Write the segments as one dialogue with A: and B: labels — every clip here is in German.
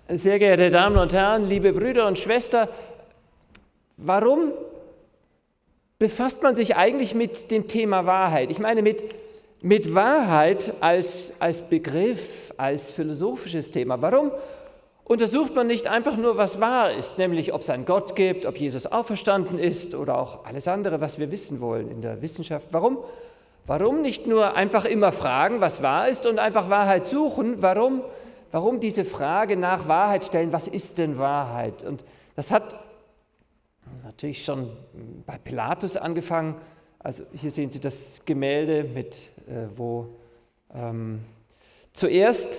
A: Sehr geehrte Damen und Herren, liebe Brüder und Schwestern, warum befasst man sich eigentlich mit dem Thema Wahrheit? Ich meine, mit Wahrheit als Begriff, als philosophisches Thema. Warum untersucht man nicht einfach nur, was wahr ist, nämlich ob es einen Gott gibt, ob Jesus auferstanden ist oder auch alles andere, was wir wissen wollen in der Wissenschaft? Warum nicht nur einfach immer fragen, was wahr ist und einfach Wahrheit suchen? Warum diese Frage nach Wahrheit stellen, was ist denn Wahrheit? Und das hat natürlich schon bei Pilatus angefangen. Also hier sehen Sie das Gemälde, wo zuerst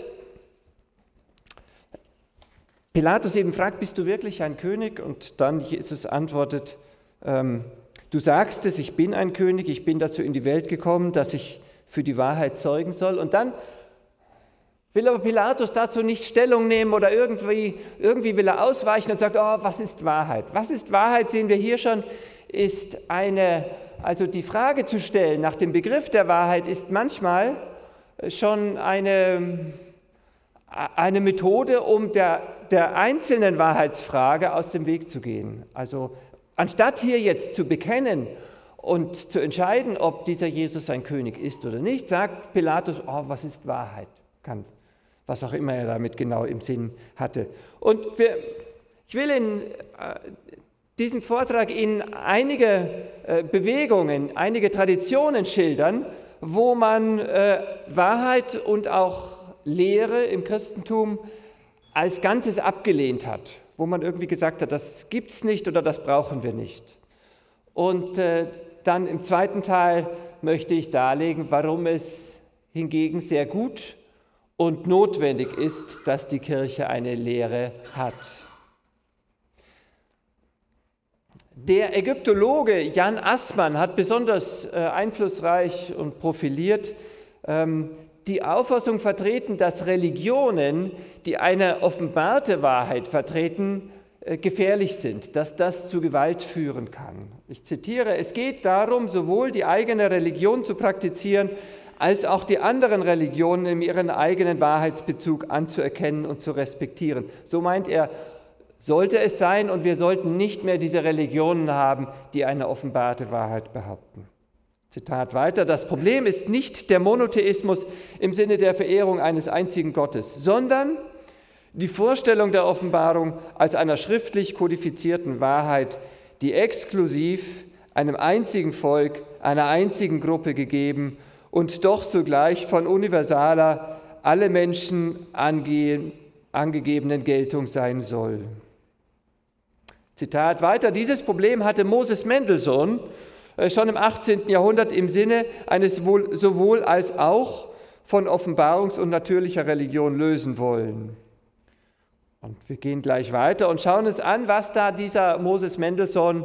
A: Pilatus eben fragt, bist du wirklich ein König? Und dann Jesus antwortet, du sagst es, ich bin ein König, ich bin dazu in die Welt gekommen, dass ich für die Wahrheit zeugen soll. Und dann will aber Pilatus dazu nicht Stellung nehmen oder irgendwie will er ausweichen und sagt, oh, was ist Wahrheit? Was ist Wahrheit, sehen wir hier schon, ist also die Frage zu stellen nach dem Begriff der Wahrheit ist manchmal schon eine Methode, um der einzelnen Wahrheitsfrage aus dem Weg zu gehen. Also anstatt hier jetzt zu bekennen und zu entscheiden, ob dieser Jesus ein König ist oder nicht, sagt Pilatus, oh, was ist Wahrheit? Was auch immer er damit genau im Sinn hatte. Und ich will in diesem Vortrag Ihnen einige Bewegungen, einige Traditionen schildern, wo man Wahrheit und auch Lehre im Christentum als Ganzes abgelehnt hat, wo man irgendwie gesagt hat, das gibt es nicht oder das brauchen wir nicht. Und dann im zweiten Teil möchte ich darlegen, warum es hingegen sehr gut und notwendig ist, dass die Kirche eine Lehre hat. Der Ägyptologe Jan Assmann hat besonders einflussreich und profiliert die Auffassung vertreten, dass Religionen, die eine offenbarte Wahrheit vertreten, gefährlich sind, dass das zu Gewalt führen kann. Ich zitiere, es geht darum, sowohl die eigene Religion zu praktizieren, als auch die anderen Religionen in ihren eigenen Wahrheitsbezug anzuerkennen und zu respektieren. So meint er, sollte es sein und wir sollten nicht mehr diese Religionen haben, die eine offenbarte Wahrheit behaupten. Zitat weiter, das Problem ist nicht der Monotheismus im Sinne der Verehrung eines einzigen Gottes, sondern die Vorstellung der Offenbarung als einer schriftlich kodifizierten Wahrheit, die exklusiv einem einzigen Volk, einer einzigen Gruppe gegeben und doch zugleich von universaler, alle Menschen angegebenen Geltung sein soll. Zitat weiter, dieses Problem hatte Moses Mendelssohn schon im 18. Jahrhundert im Sinne eines sowohl als auch von Offenbarungs- und natürlicher Religion lösen wollen. Und wir gehen gleich weiter und schauen uns an, was da dieser Moses Mendelssohn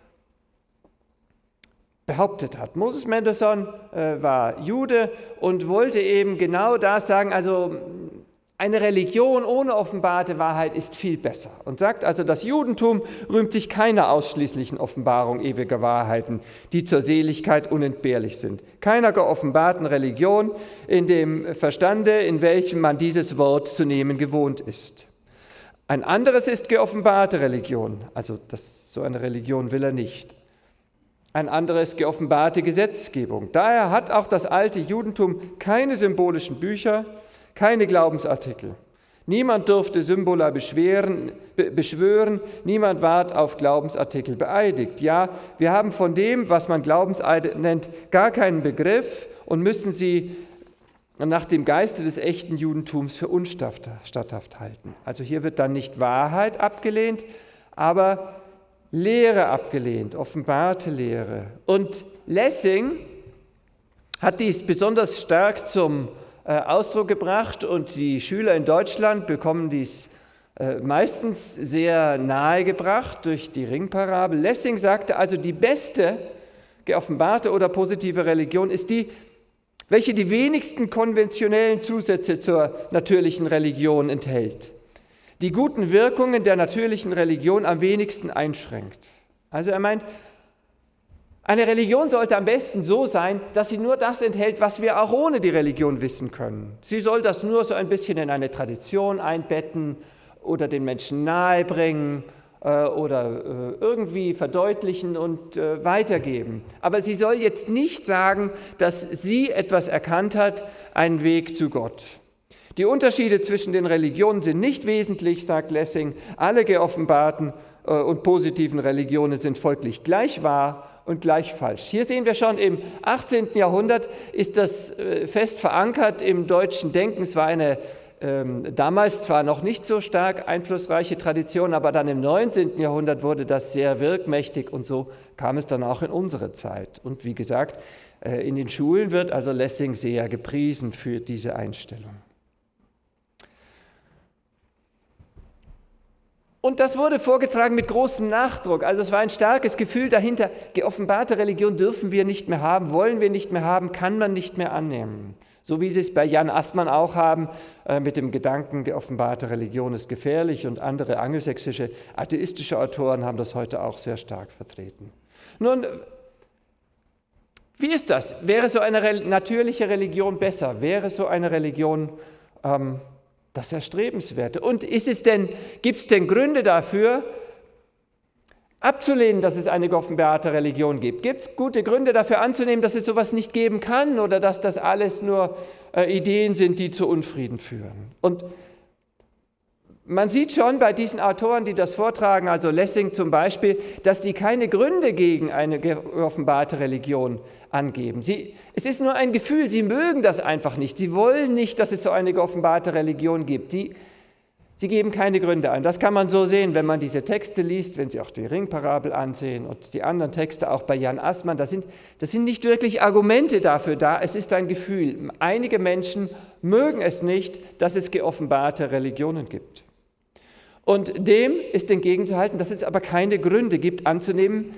A: behauptet hat. Moses Mendelssohn war Jude und wollte eben genau das sagen, also eine Religion ohne offenbarte Wahrheit ist viel besser und sagt also, das Judentum rühmt sich keiner ausschließlichen Offenbarung ewiger Wahrheiten, die zur Seligkeit unentbehrlich sind. Keiner geoffenbarten Religion in dem Verstande, in welchem man dieses Wort zu nehmen gewohnt ist. Ein anderes ist geoffenbarte Religion, also so eine Religion will er nicht. Ein anderes geoffenbarte Gesetzgebung. Daher hat auch das alte Judentum keine symbolischen Bücher, keine Glaubensartikel. Niemand durfte Symbola beschwören, niemand ward auf Glaubensartikel beeidigt. Ja, wir haben von dem, was man Glaubenseide nennt, gar keinen Begriff und müssen sie nach dem Geiste des echten Judentums für unstatthaft halten. Also hier wird dann nicht Wahrheit abgelehnt, aber Lehre abgelehnt, offenbarte Lehre. Und Lessing hat dies besonders stark zum Ausdruck gebracht und die Schüler in Deutschland bekommen dies meistens sehr nahe gebracht durch die Ringparabel. Lessing sagte also, die beste geoffenbarte oder positive Religion ist die, welche die wenigsten konventionellen Zusätze zur natürlichen Religion enthält, die guten Wirkungen der natürlichen Religion am wenigsten einschränkt. Also er meint, eine Religion sollte am besten so sein, dass sie nur das enthält, was wir auch ohne die Religion wissen können. Sie soll das nur so ein bisschen in eine Tradition einbetten oder den Menschen nahebringen oder irgendwie verdeutlichen und weitergeben. Aber sie soll jetzt nicht sagen, dass sie etwas erkannt hat, einen Weg zu Gott. Die Unterschiede zwischen den Religionen sind nicht wesentlich, sagt Lessing. Alle geoffenbarten und positiven Religionen sind folglich gleich wahr und gleich falsch. Hier sehen wir schon, im 18. Jahrhundert ist das fest verankert im deutschen Denken. Es war eine damals zwar noch nicht so stark einflussreiche Tradition, aber dann im 19. Jahrhundert wurde das sehr wirkmächtig und so kam es dann auch in unsere Zeit. Und wie gesagt, in den Schulen wird also Lessing sehr gepriesen für diese Einstellung. Und das wurde vorgetragen mit großem Nachdruck. Also es war ein starkes Gefühl dahinter, geoffenbarte Religion dürfen wir nicht mehr haben, wollen wir nicht mehr haben, kann man nicht mehr annehmen. So wie sie es bei Jan Assmann auch haben, mit dem Gedanken, geoffenbarte Religion ist gefährlich, und andere angelsächsische atheistische Autoren haben das heute auch sehr stark vertreten. Nun, wie ist das? Wäre so eine natürliche Religion besser? Wäre so eine Religion das Erstrebenswerte? Und gibt es denn Gründe dafür, abzulehnen, dass es eine geoffenbarte Religion gibt? Gibt es gute Gründe dafür anzunehmen, dass es sowas nicht geben kann oder dass das alles nur Ideen sind, die zu Unfrieden führen? Und man sieht schon bei diesen Autoren, die das vortragen, also Lessing zum Beispiel, dass sie keine Gründe gegen eine geoffenbarte Religion angeben. Es ist nur ein Gefühl, sie mögen das einfach nicht. Sie wollen nicht, dass es so eine geoffenbarte Religion gibt. Sie geben keine Gründe an. Das kann man so sehen, wenn man diese Texte liest, wenn Sie auch die Ringparabel ansehen und die anderen Texte auch bei Jan Assmann. Das sind nicht wirklich Argumente dafür da, es ist ein Gefühl. Einige Menschen mögen es nicht, dass es geoffenbarte Religionen gibt. Und dem ist entgegenzuhalten, dass es aber keine Gründe gibt anzunehmen,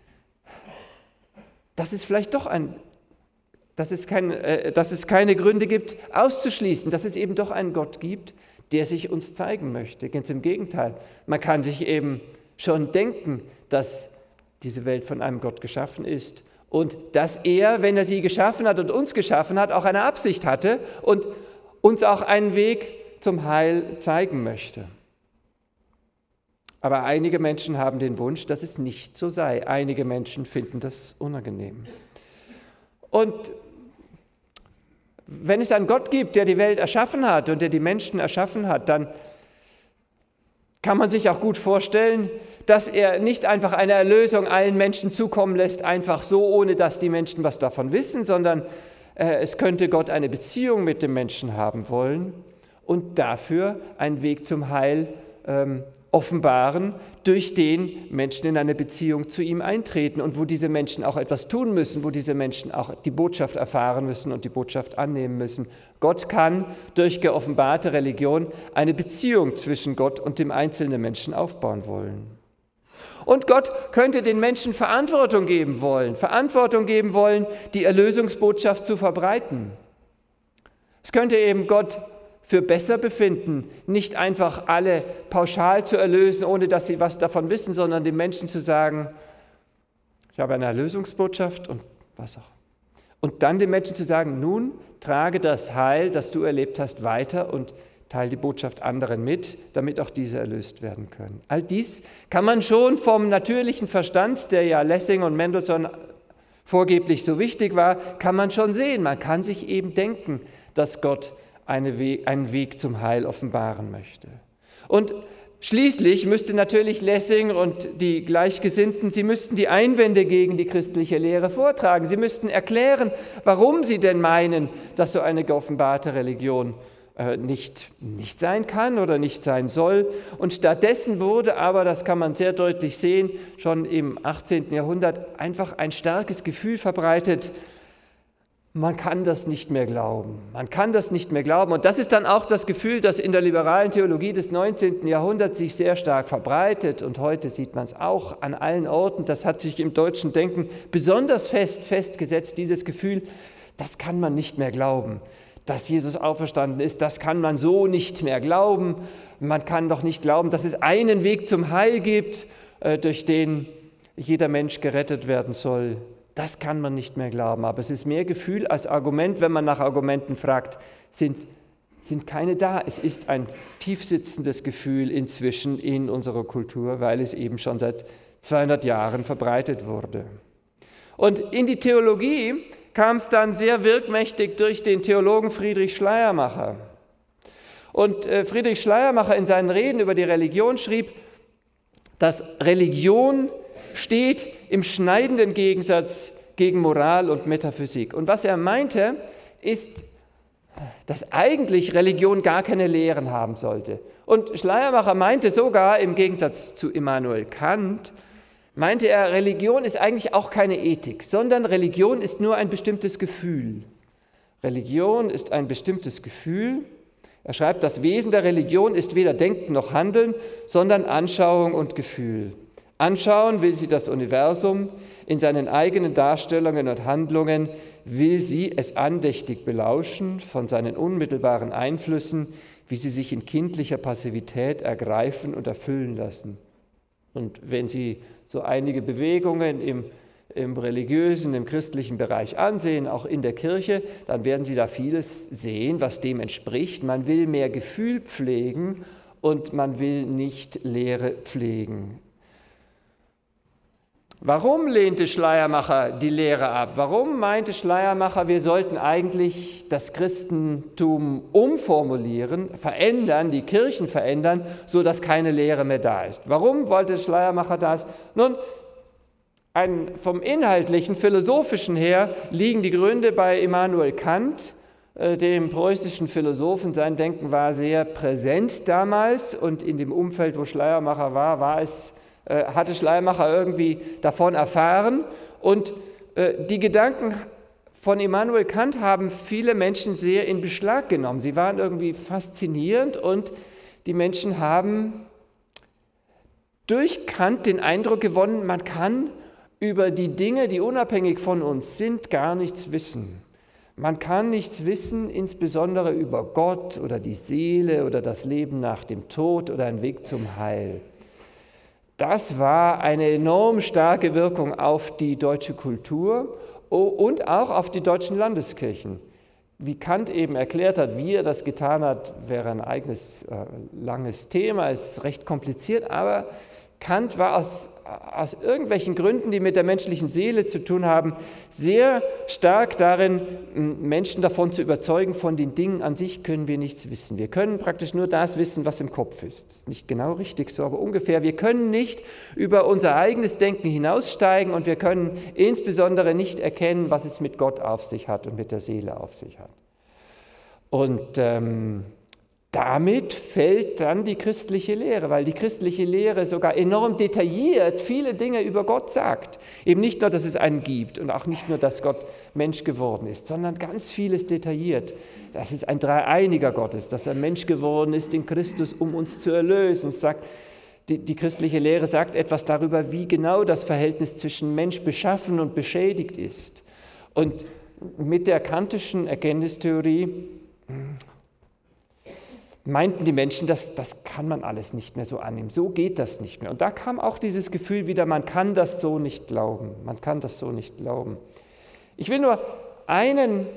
A: dass es vielleicht doch dass es keine Gründe gibt auszuschließen, dass es eben doch einen Gott gibt, der sich uns zeigen möchte. Ganz im Gegenteil, man kann sich eben schon denken, dass diese Welt von einem Gott geschaffen ist und dass er, wenn er sie geschaffen hat und uns geschaffen hat, auch eine Absicht hatte und uns auch einen Weg zum Heil zeigen möchte. Aber einige Menschen haben den Wunsch, dass es nicht so sei. Einige Menschen finden das unangenehm. Und wenn es einen Gott gibt, der die Welt erschaffen hat und der die Menschen erschaffen hat, dann kann man sich auch gut vorstellen, dass er nicht einfach eine Erlösung allen Menschen zukommen lässt, einfach so, ohne dass die Menschen was davon wissen, sondern es könnte Gott eine Beziehung mit dem Menschen haben wollen und dafür einen Weg zum Heil offenbaren, durch den Menschen in eine Beziehung zu ihm eintreten und wo diese Menschen auch etwas tun müssen, wo diese Menschen auch die Botschaft erfahren müssen und die Botschaft annehmen müssen. Gott kann durch geoffenbarte Religion eine Beziehung zwischen Gott und dem einzelnen Menschen aufbauen wollen. Und Gott könnte den Menschen Verantwortung geben wollen, die Erlösungsbotschaft zu verbreiten. Es könnte eben Gott für besser befinden, nicht einfach alle pauschal zu erlösen, ohne dass sie was davon wissen, sondern den Menschen zu sagen, ich habe eine Erlösungsbotschaft und was auch. Und dann den Menschen zu sagen, nun trage das Heil, das du erlebt hast, weiter und teile die Botschaft anderen mit, damit auch diese erlöst werden können. All dies kann man schon vom natürlichen Verstand, der ja Lessing und Mendelssohn vorgeblich so wichtig war, kann man schon sehen. Man kann sich eben denken, dass Gott einen Weg zum Heil offenbaren möchte. Und schließlich müsste natürlich Lessing und die Gleichgesinnten, sie müssten die Einwände gegen die christliche Lehre vortragen. Sie müssten erklären, warum sie denn meinen, dass so eine geoffenbarte Religion nicht sein kann oder nicht sein soll. Und stattdessen wurde aber, das kann man sehr deutlich sehen, schon im 18. Jahrhundert einfach ein starkes Gefühl verbreitet, man kann das nicht mehr glauben. Man kann das nicht mehr glauben. Und das ist dann auch das Gefühl, das in der liberalen Theologie des 19. Jahrhunderts sich sehr stark verbreitet. Und heute sieht man es auch an allen Orten. Das hat sich im deutschen Denken besonders festgesetzt, dieses Gefühl, das kann man nicht mehr glauben. Dass Jesus auferstanden ist, das kann man so nicht mehr glauben. Man kann doch nicht glauben, dass es einen Weg zum Heil gibt, durch den jeder Mensch gerettet werden soll. Das kann man nicht mehr glauben, aber es ist mehr Gefühl als Argument. Wenn man nach Argumenten fragt, sind sind keine da. Es ist ein tiefsitzendes Gefühl inzwischen in unserer Kultur, weil es eben schon seit 200 Jahren verbreitet wurde. Und in die Theologie kam es dann sehr wirkmächtig durch den Theologen Friedrich Schleiermacher. Und Friedrich Schleiermacher in seinen Reden über die Religion schrieb, dass Religion steht im schneidenden Gegensatz gegen Moral und Metaphysik. Und was er meinte, ist, dass eigentlich Religion gar keine Lehren haben sollte. Und Schleiermacher meinte sogar, im Gegensatz zu Immanuel Kant, meinte er, Religion ist eigentlich auch keine Ethik, sondern Religion ist nur ein bestimmtes Gefühl. Religion ist ein bestimmtes Gefühl. Er schreibt, das Wesen der Religion ist weder Denken noch Handeln, sondern Anschauung und Gefühl. Anschauen will sie das Universum, in seinen eigenen Darstellungen und Handlungen will sie es andächtig belauschen von seinen unmittelbaren Einflüssen, wie sie sich in kindlicher Passivität ergreifen und erfüllen lassen. Und wenn Sie so einige Bewegungen im religiösen, im christlichen Bereich ansehen, auch in der Kirche, dann werden Sie da vieles sehen, was dem entspricht. Man will mehr Gefühl pflegen und man will nicht Lehre pflegen. Warum lehnte Schleiermacher die Lehre ab? Warum meinte Schleiermacher, wir sollten eigentlich das Christentum umformulieren, verändern, die Kirchen verändern, sodass keine Lehre mehr da ist? Warum wollte Schleiermacher das? Nun, vom inhaltlichen, philosophischen her liegen die Gründe bei Immanuel Kant, dem preußischen Philosophen. Sein Denken war sehr präsent damals und in dem Umfeld, wo Schleiermacher war, hatte Schleiermacher irgendwie davon erfahren. Und die Gedanken von Immanuel Kant haben viele Menschen sehr in Beschlag genommen. Sie waren irgendwie faszinierend und die Menschen haben durch Kant den Eindruck gewonnen, man kann über die Dinge, die unabhängig von uns sind, gar nichts wissen. Man kann nichts wissen, insbesondere über Gott oder die Seele oder das Leben nach dem Tod oder einen Weg zum Heil. Das war eine enorm starke Wirkung auf die deutsche Kultur und auch auf die deutschen Landeskirchen. Wie Kant eben erklärt hat, wie er das getan hat, wäre ein eigenes langes Thema, ist recht kompliziert, aber Kant war aus irgendwelchen Gründen, die mit der menschlichen Seele zu tun haben, sehr stark darin, Menschen davon zu überzeugen, von den Dingen an sich können wir nichts wissen. Wir können praktisch nur das wissen, was im Kopf ist. Das ist nicht genau richtig so, aber ungefähr. Wir können nicht über unser eigenes Denken hinaussteigen und wir können insbesondere nicht erkennen, was es mit Gott auf sich hat und mit der Seele auf sich hat. Und damit fällt dann die christliche Lehre, weil die christliche Lehre sogar enorm detailliert viele Dinge über Gott sagt. Eben nicht nur, dass es einen gibt und auch nicht nur, dass Gott Mensch geworden ist, sondern ganz vieles detailliert. Dass es ein dreieiniger Gott ist, dass er Mensch geworden ist in Christus, um uns zu erlösen. Die christliche Lehre sagt etwas darüber, wie genau das Verhältnis zwischen Mensch beschaffen und beschädigt ist. Und mit der kantischen Erkenntnistheorie meinten die Menschen, das kann man alles nicht mehr so annehmen, so geht das nicht mehr. Und da kam auch dieses Gefühl wieder, man kann das so nicht glauben, man kann das so nicht glauben. Ich will nur einen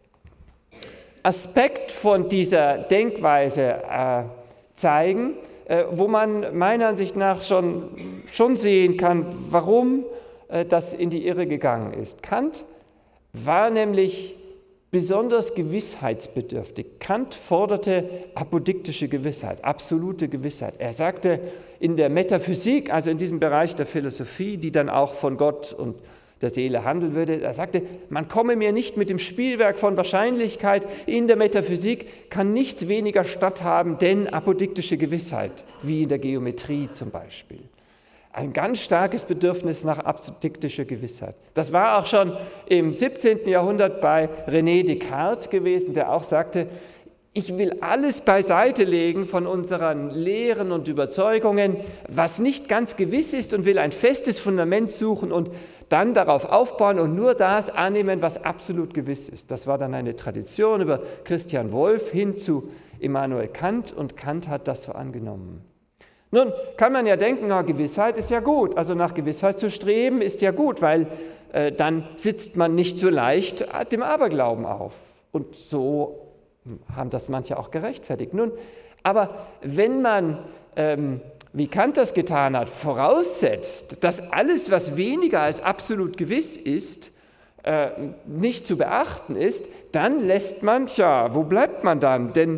A: Aspekt von dieser Denkweise zeigen, wo man meiner Ansicht nach schon sehen kann, warum das in die Irre gegangen ist. Kant war nämlich besonders gewissheitsbedürftig. Kant forderte apodiktische Gewissheit, absolute Gewissheit. Er sagte, in der Metaphysik, also in diesem Bereich der Philosophie, die dann auch von Gott und der Seele handeln würde, er sagte, man komme mir nicht mit dem Spielwerk von Wahrscheinlichkeit. In der Metaphysik kann nichts weniger statthaben, denn apodiktische Gewissheit, wie in der Geometrie zum Beispiel. Ein ganz starkes Bedürfnis nach apodiktischer Gewissheit. Das war auch schon im 17. Jahrhundert bei René Descartes gewesen, der auch sagte, ich will alles beiseite legen von unseren Lehren und Überzeugungen, was nicht ganz gewiss ist und will ein festes Fundament suchen und dann darauf aufbauen und nur das annehmen, was absolut gewiss ist. Das war dann eine Tradition über Christian Wolff hin zu Immanuel Kant und Kant hat das so angenommen. Nun kann man ja denken, na, Gewissheit ist ja gut, also nach Gewissheit zu streben ist ja gut, weil dann sitzt man nicht so leicht dem Aberglauben auf. Und so haben das manche auch gerechtfertigt. Nun, aber wenn man, wie Kant das getan hat, voraussetzt, dass alles, was weniger als absolut gewiss ist, nicht zu beachten ist, dann lässt man, wo bleibt man dann? Denn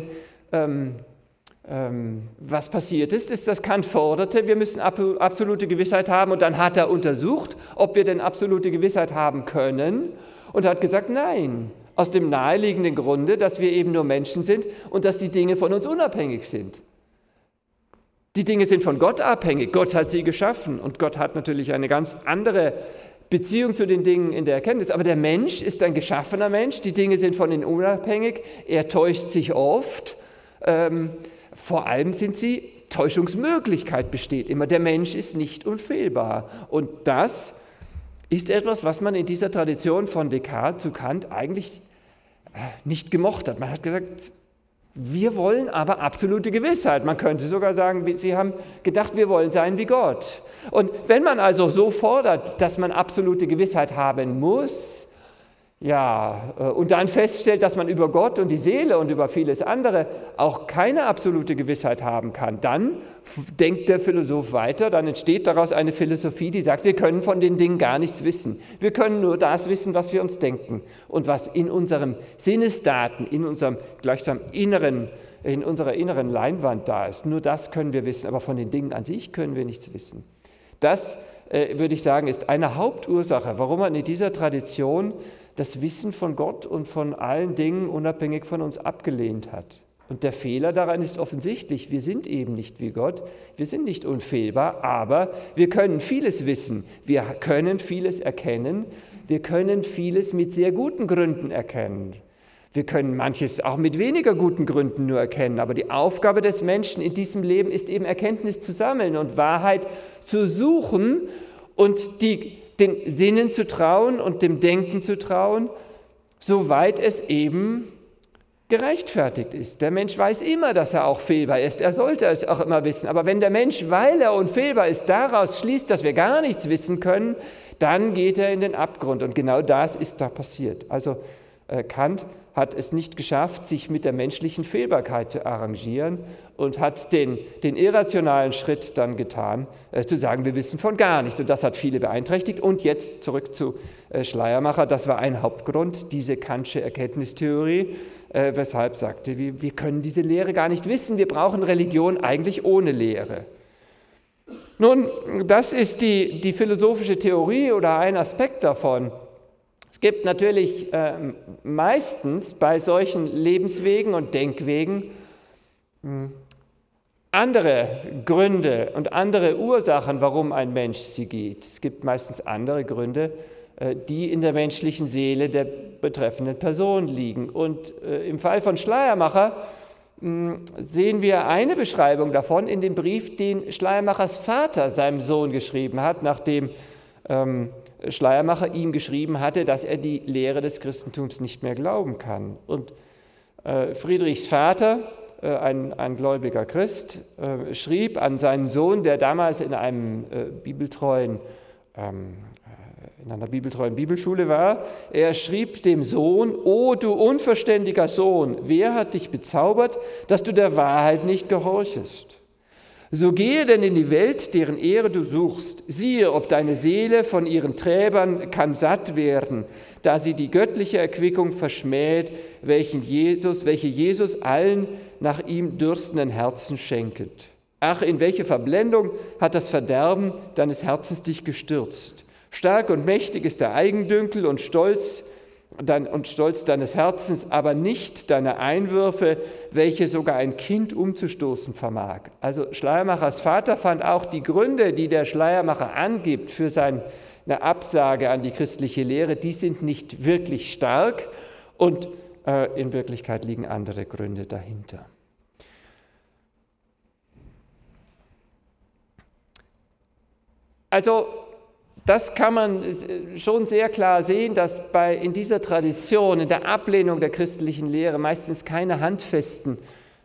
A: was passiert ist, dass Kant forderte, wir müssen absolute Gewissheit haben, und dann hat er untersucht, ob wir denn absolute Gewissheit haben können, und hat gesagt, nein, aus dem naheliegenden Grunde, dass wir eben nur Menschen sind und dass die Dinge von uns unabhängig sind. Die Dinge sind von Gott abhängig, Gott hat sie geschaffen, und Gott hat natürlich eine ganz andere Beziehung zu den Dingen in der Erkenntnis, aber der Mensch ist ein geschaffener Mensch, die Dinge sind von ihm unabhängig, er täuscht sich oft, vor allem Täuschungsmöglichkeit besteht immer. Der Mensch ist nicht unfehlbar. Und das ist etwas, was man in dieser Tradition von Descartes zu Kant eigentlich nicht gemocht hat. Man hat gesagt, wir wollen aber absolute Gewissheit. Man könnte sogar sagen, sie haben gedacht, wir wollen sein wie Gott. Und wenn man also so fordert, dass man absolute Gewissheit haben muss, und dann feststellt, dass man über Gott und die Seele und über vieles andere auch keine absolute Gewissheit haben kann, dann denkt der Philosoph weiter, dann entsteht daraus eine Philosophie, die sagt, wir können von den Dingen gar nichts wissen. Wir können nur das wissen, was wir uns denken und was in unserem Sinnesdaten, in unserem gleichsam in unserer inneren Leinwand da ist. Nur das können wir wissen, aber von den Dingen an sich können wir nichts wissen. Das, würde ich sagen, ist eine Hauptursache, warum man in dieser Tradition das Wissen von Gott und von allen Dingen unabhängig von uns abgelehnt hat. Und der Fehler daran ist offensichtlich, wir sind eben nicht wie Gott, wir sind nicht unfehlbar, aber wir können vieles wissen, wir können vieles erkennen, wir können vieles mit sehr guten Gründen erkennen. Wir können manches auch mit weniger guten Gründen nur erkennen, aber die Aufgabe des Menschen in diesem Leben ist eben, Erkenntnis zu sammeln und Wahrheit zu suchen und den Sinnen zu trauen und dem Denken zu trauen, soweit es eben gerechtfertigt ist. Der Mensch weiß immer, dass er auch fehlbar ist. Er sollte es auch immer wissen. Aber wenn der Mensch, weil er unfehlbar ist, daraus schließt, dass wir gar nichts wissen können, dann geht er in den Abgrund. Und genau das ist da passiert. Also Kant hat es nicht geschafft, sich mit der menschlichen Fehlbarkeit zu arrangieren und hat den irrationalen Schritt dann getan, zu sagen, wir wissen von gar nichts. Und das hat viele beeinträchtigt. Und jetzt zurück zu Schleiermacher. Das war ein Hauptgrund, diese Kantsche Erkenntnistheorie, weshalb sagte, wir können diese Lehre gar nicht wissen. Wir brauchen Religion eigentlich ohne Lehre. Nun, das ist die philosophische Theorie oder ein Aspekt davon. Es gibt natürlich meistens bei solchen Lebenswegen und Denkwegen andere Gründe und andere Ursachen, warum ein Mensch sie geht. Es gibt meistens andere Gründe, die in der menschlichen Seele der betreffenden Person liegen. Und im Fall von Schleiermacher sehen wir eine Beschreibung davon in dem Brief, den Schleiermachers Vater seinem Sohn geschrieben hat, nachdem Schleiermacher ihm geschrieben hatte, dass er die Lehre des Christentums nicht mehr glauben kann. Und Friedrichs Vater, ein gläubiger Christ, schrieb an seinen Sohn, der damals in einer bibeltreuen Bibelschule war, er schrieb dem Sohn, O du unverständiger Sohn, wer hat dich bezaubert, dass du der Wahrheit nicht gehorchest? So gehe denn in die Welt, deren Ehre du suchst. Siehe, ob deine Seele von ihren Träbern kann satt werden, da sie die göttliche Erquickung verschmäht, welche Jesus allen nach ihm dürstenden Herzen schenket. Ach, in welche Verblendung hat das Verderben deines Herzens dich gestürzt. Stark und mächtig ist der Eigendünkel und Stolz deines Herzens, aber nicht deine Einwürfe, welche sogar ein Kind umzustoßen vermag. Also Schleiermachers Vater fand auch die Gründe, die der Schleiermacher angibt für seine Absage an die christliche Lehre, die sind nicht wirklich stark und in Wirklichkeit liegen andere Gründe dahinter. Also das kann man schon sehr klar sehen, dass in dieser Tradition, in der Ablehnung der christlichen Lehre meistens keine handfesten,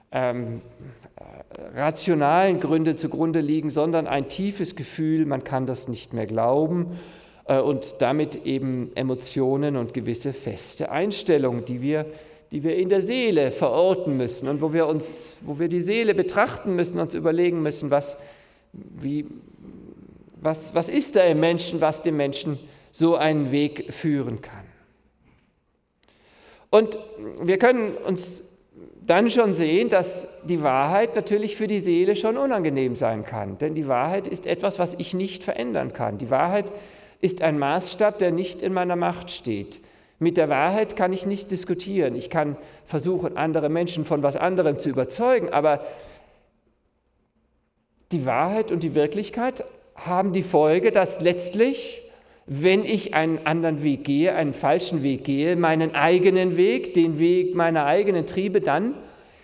A: rationalen Gründe zugrunde liegen, sondern ein tiefes Gefühl, man kann das nicht mehr glauben und damit eben Emotionen und gewisse feste Einstellungen, die wir die wir in der Seele verorten müssen und wo wir die Seele betrachten müssen, uns überlegen müssen, was ist da im Menschen, was dem Menschen so einen Weg führen kann. Und wir können uns dann schon sehen, dass die Wahrheit natürlich für die Seele schon unangenehm sein kann. Denn die Wahrheit ist etwas, was ich nicht verändern kann. Die Wahrheit ist ein Maßstab, der nicht in meiner Macht steht. Mit der Wahrheit kann ich nicht diskutieren. Ich kann versuchen, andere Menschen von was anderem zu überzeugen, aber die Wahrheit und die Wirklichkeit haben die Folge, dass letztlich, wenn ich einen anderen Weg gehe, einen falschen Weg gehe, meinen eigenen Weg, den Weg meiner eigenen Triebe, dann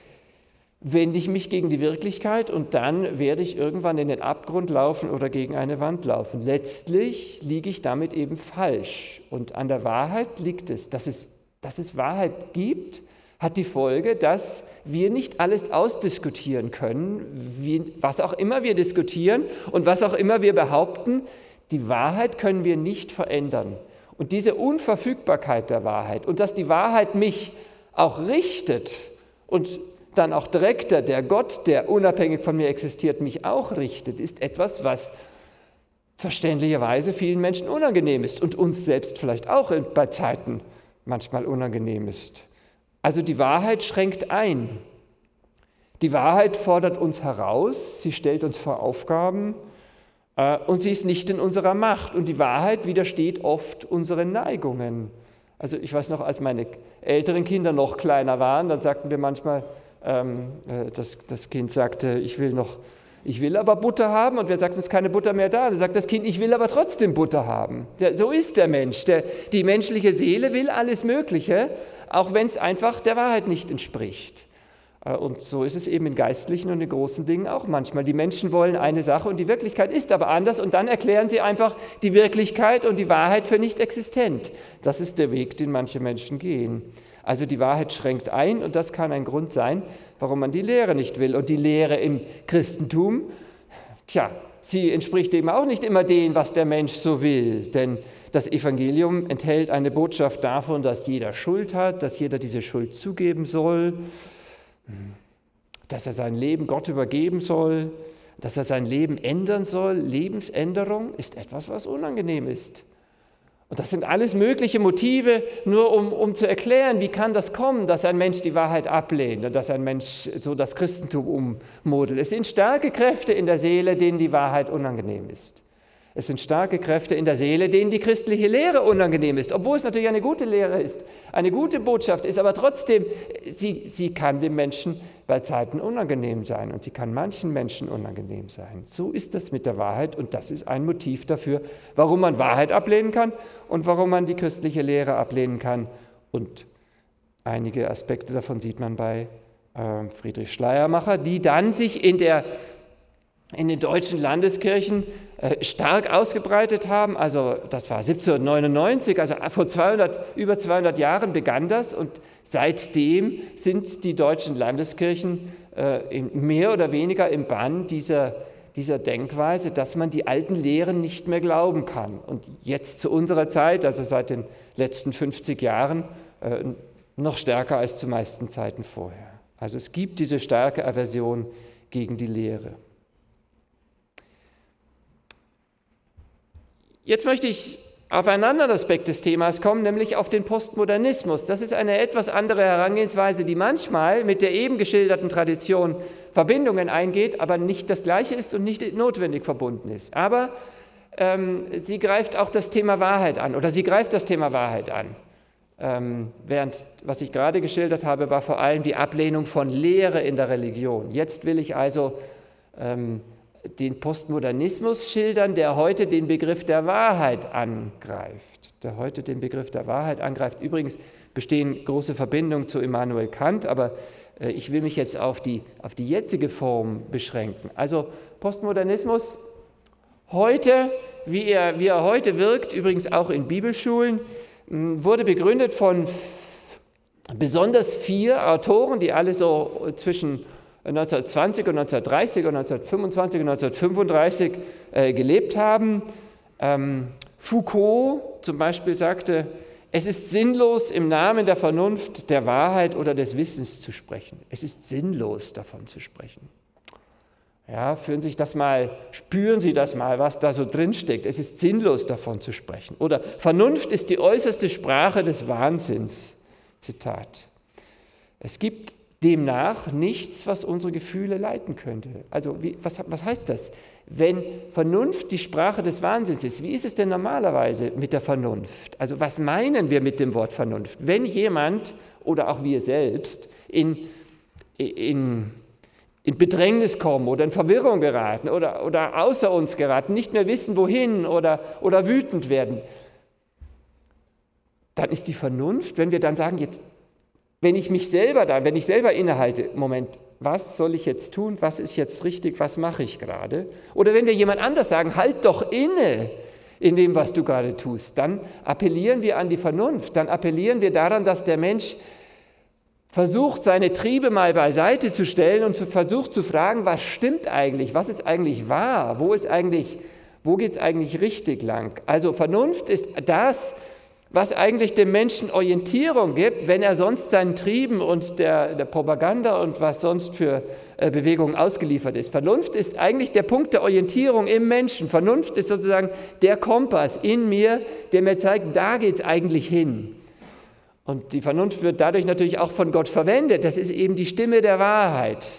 A: wende ich mich gegen die Wirklichkeit und dann werde ich irgendwann in den Abgrund laufen oder gegen eine Wand laufen. Letztlich liege ich damit eben falsch. Und an der Wahrheit liegt es, dass es Wahrheit gibt, hat die Folge, dass wir nicht alles ausdiskutieren können, was auch immer wir diskutieren und was auch immer wir behaupten. Die Wahrheit können wir nicht verändern. Und diese Unverfügbarkeit der Wahrheit und dass die Wahrheit mich auch richtet und dann auch direkter der Gott, der unabhängig von mir existiert, mich auch richtet, ist etwas, was verständlicherweise vielen Menschen unangenehm ist und uns selbst vielleicht auch bei Zeiten manchmal unangenehm ist. Also die Wahrheit schränkt ein. Die Wahrheit fordert uns heraus, sie stellt uns vor Aufgaben und sie ist nicht in unserer Macht. Und die Wahrheit widersteht oft unseren Neigungen. Also ich weiß noch, als meine älteren Kinder noch kleiner waren, dann sagten wir manchmal, das Kind sagte, ich will aber Butter haben, und wir sagten, es ist keine Butter mehr da. Dann sagt das Kind, ich will aber trotzdem Butter haben. So ist der Mensch. Die menschliche Seele will alles Mögliche, auch wenn es einfach der Wahrheit nicht entspricht. Und so ist es eben in geistlichen und in großen Dingen auch manchmal. Die Menschen wollen eine Sache und die Wirklichkeit ist aber anders, und dann erklären sie einfach die Wirklichkeit und die Wahrheit für nicht existent. Das ist der Weg, den manche Menschen gehen. Also die Wahrheit schränkt ein, und das kann ein Grund sein, warum man die Lehre nicht will. Und die Lehre im Christentum, sie entspricht eben auch nicht immer dem, was der Mensch so will. Denn das Evangelium enthält eine Botschaft davon, dass jeder Schuld hat, dass jeder diese Schuld zugeben soll, dass er sein Leben Gott übergeben soll, dass er sein Leben ändern soll. Lebensänderung ist etwas, was unangenehm ist. Und das sind alles mögliche Motive, nur um zu erklären, wie kann das kommen, dass ein Mensch die Wahrheit ablehnt und dass ein Mensch so das Christentum ummodelt. Es sind starke Kräfte in der Seele, denen die Wahrheit unangenehm ist. Es sind starke Kräfte in der Seele, denen die christliche Lehre unangenehm ist, obwohl es natürlich eine gute Lehre ist, eine gute Botschaft ist, aber trotzdem, sie kann dem Menschen bei Zeiten unangenehm sein, und sie kann manchen Menschen unangenehm sein. So ist das mit der Wahrheit, und das ist ein Motiv dafür, warum man Wahrheit ablehnen kann und warum man die christliche Lehre ablehnen kann. Und einige Aspekte davon sieht man bei Friedrich Schleiermacher, die dann sich in den deutschen Landeskirchen stark ausgebreitet haben. Also das war 1799, also vor über 200 Jahren begann das, und seitdem sind die deutschen Landeskirchen mehr oder weniger im Bann dieser Denkweise, dass man die alten Lehren nicht mehr glauben kann. Und jetzt zu unserer Zeit, also seit den letzten 50 Jahren, noch stärker als zu meisten Zeiten vorher. Also es gibt diese starke Aversion gegen die Lehre. Jetzt möchte ich auf einen anderen Aspekt des Themas kommen, nämlich auf den Postmodernismus. Das ist eine etwas andere Herangehensweise, die manchmal mit der eben geschilderten Tradition Verbindungen eingeht, aber nicht das Gleiche ist und nicht notwendig verbunden ist. Aber sie greift auch das Thema Wahrheit an, oder sie greift das Thema Wahrheit an. Während, was ich gerade geschildert habe, war vor allem die Ablehnung von Lehre in der Religion. Jetzt will ich also den Postmodernismus schildern, der heute den Begriff der Wahrheit angreift. Übrigens bestehen große Verbindungen zu Immanuel Kant, aber ich will mich jetzt auf die jetzige Form beschränken. Also Postmodernismus heute, wie er heute wirkt, übrigens auch in Bibelschulen, wurde begründet von besonders 4 Autoren, die alle so zwischen 1920 und 1930 und 1925 und 1935 gelebt haben. Foucault zum Beispiel sagte, Es ist sinnlos, im Namen der Vernunft, der Wahrheit oder des Wissens zu sprechen. Es ist sinnlos, davon zu sprechen. Ja, spüren Sie das mal, was da so drin steckt. Es ist sinnlos, davon zu sprechen. Oder Vernunft ist die äußerste Sprache des Wahnsinns. Zitat. Es gibt demnach nichts, was unsere Gefühle leiten könnte. Also was heißt das? Wenn Vernunft die Sprache des Wahnsinns ist, wie ist es denn normalerweise mit der Vernunft? Also was meinen wir mit dem Wort Vernunft? Wenn jemand oder auch wir selbst in Bedrängnis kommen oder in Verwirrung geraten oder außer uns geraten, nicht mehr wissen, wohin oder wütend werden, dann ist die Vernunft, wenn wir dann sagen, jetzt, wenn ich selber innehalte, Moment, was soll ich jetzt tun, was ist jetzt richtig, was mache ich gerade? Oder wenn wir jemand anders sagen, halt doch inne in dem, was du gerade tust, dann appellieren wir an die Vernunft, dann appellieren wir daran, dass der Mensch versucht, seine Triebe mal beiseite zu stellen und versucht zu fragen, was stimmt eigentlich, was ist eigentlich wahr, wo geht es eigentlich richtig lang? Also Vernunft ist das, was eigentlich dem Menschen Orientierung gibt, wenn er sonst seinen Trieben und der Propaganda und was sonst für Bewegungen ausgeliefert ist. Vernunft ist eigentlich der Punkt der Orientierung im Menschen. Vernunft ist sozusagen der Kompass in mir, der mir zeigt, da geht es eigentlich hin. Und die Vernunft wird dadurch natürlich auch von Gott verwendet. Das ist eben die Stimme der Wahrheit.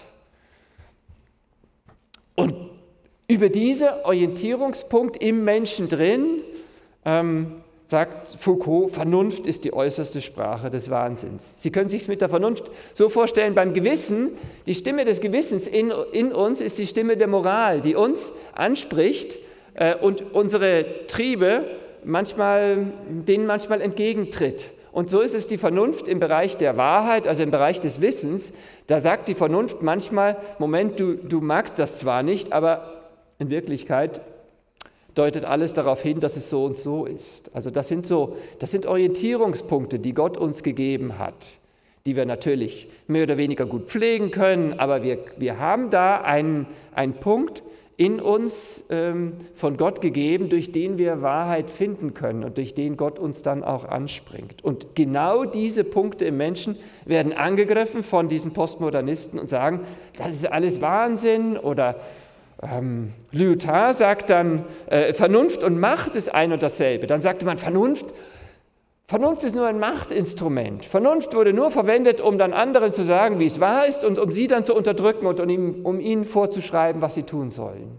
A: Und über diesen Orientierungspunkt im Menschen drin sagt Foucault, Vernunft ist die äußerste Sprache des Wahnsinns. Sie können sich es mit der Vernunft so vorstellen, beim Gewissen, die Stimme des Gewissens in uns ist die Stimme der Moral, die uns anspricht und unsere Triebe denen manchmal entgegentritt. Und so ist es die Vernunft im Bereich der Wahrheit, also im Bereich des Wissens. Da sagt die Vernunft manchmal, Moment, du magst das zwar nicht, aber in Wirklichkeit deutet alles darauf hin, dass es so und so ist. Also das sind Orientierungspunkte, die Gott uns gegeben hat, die wir natürlich mehr oder weniger gut pflegen können, aber wir haben da einen Punkt in uns von Gott gegeben, durch den wir Wahrheit finden können und durch den Gott uns dann auch anspringt. Und genau diese Punkte im Menschen werden angegriffen von diesen Postmodernisten und sagen, das ist alles Wahnsinn oder Lyotard sagt dann, Vernunft und Macht ist ein und dasselbe. Dann sagte man, Vernunft ist nur ein Machtinstrument. Vernunft wurde nur verwendet, um dann anderen zu sagen, wie es wahr ist und um sie dann zu unterdrücken und um ihnen vorzuschreiben, was sie tun sollen.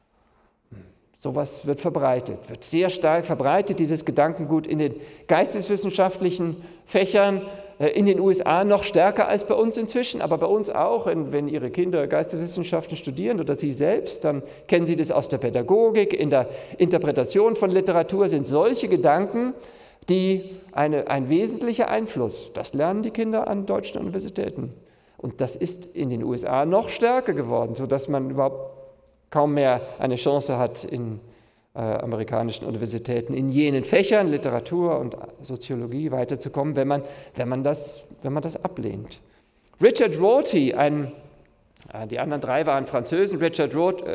A: Sowas wird sehr stark verbreitet, dieses Gedankengut in den geisteswissenschaftlichen Fächern, in den USA noch stärker als bei uns inzwischen, aber bei uns auch. Wenn Ihre Kinder Geisteswissenschaften studieren oder Sie selbst, dann kennen Sie das aus der Pädagogik. In der Interpretation von Literatur sind solche Gedanken, die ein wesentlicher Einfluss, das lernen die Kinder an deutschen Universitäten. Und das ist in den USA noch stärker geworden, sodass man überhaupt kaum mehr eine Chance hat, in amerikanischen Universitäten in jenen Fächern, Literatur und Soziologie, weiterzukommen, wenn man das ablehnt. Richard Rorty, die anderen drei waren Franzosen, Richard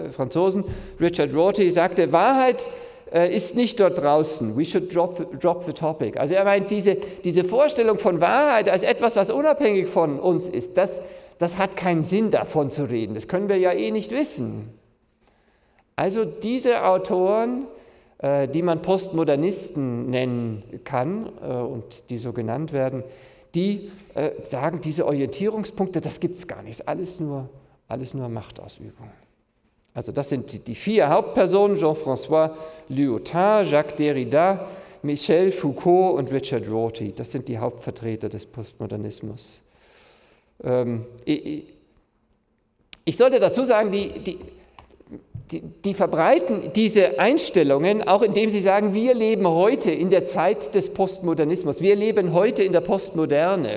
A: Rorty sagte, Wahrheit ist nicht dort draußen, we should drop the topic. Also er meint, diese Vorstellung von Wahrheit als etwas, was unabhängig von uns ist, das hat keinen Sinn, davon zu reden, das können wir ja nicht wissen. Also diese Autoren, die man Postmodernisten nennen kann und die so genannt werden, die sagen, diese Orientierungspunkte, das gibt es gar nicht, alles nur Machtausübung. Also das sind die vier Hauptpersonen, Jean-François Lyotard, Jacques Derrida, Michel Foucault und Richard Rorty. Das sind die Hauptvertreter des Postmodernismus. Ich sollte dazu sagen, die verbreiten diese Einstellungen, auch indem sie sagen, wir leben heute in der Zeit des Postmodernismus, wir leben heute in der Postmoderne.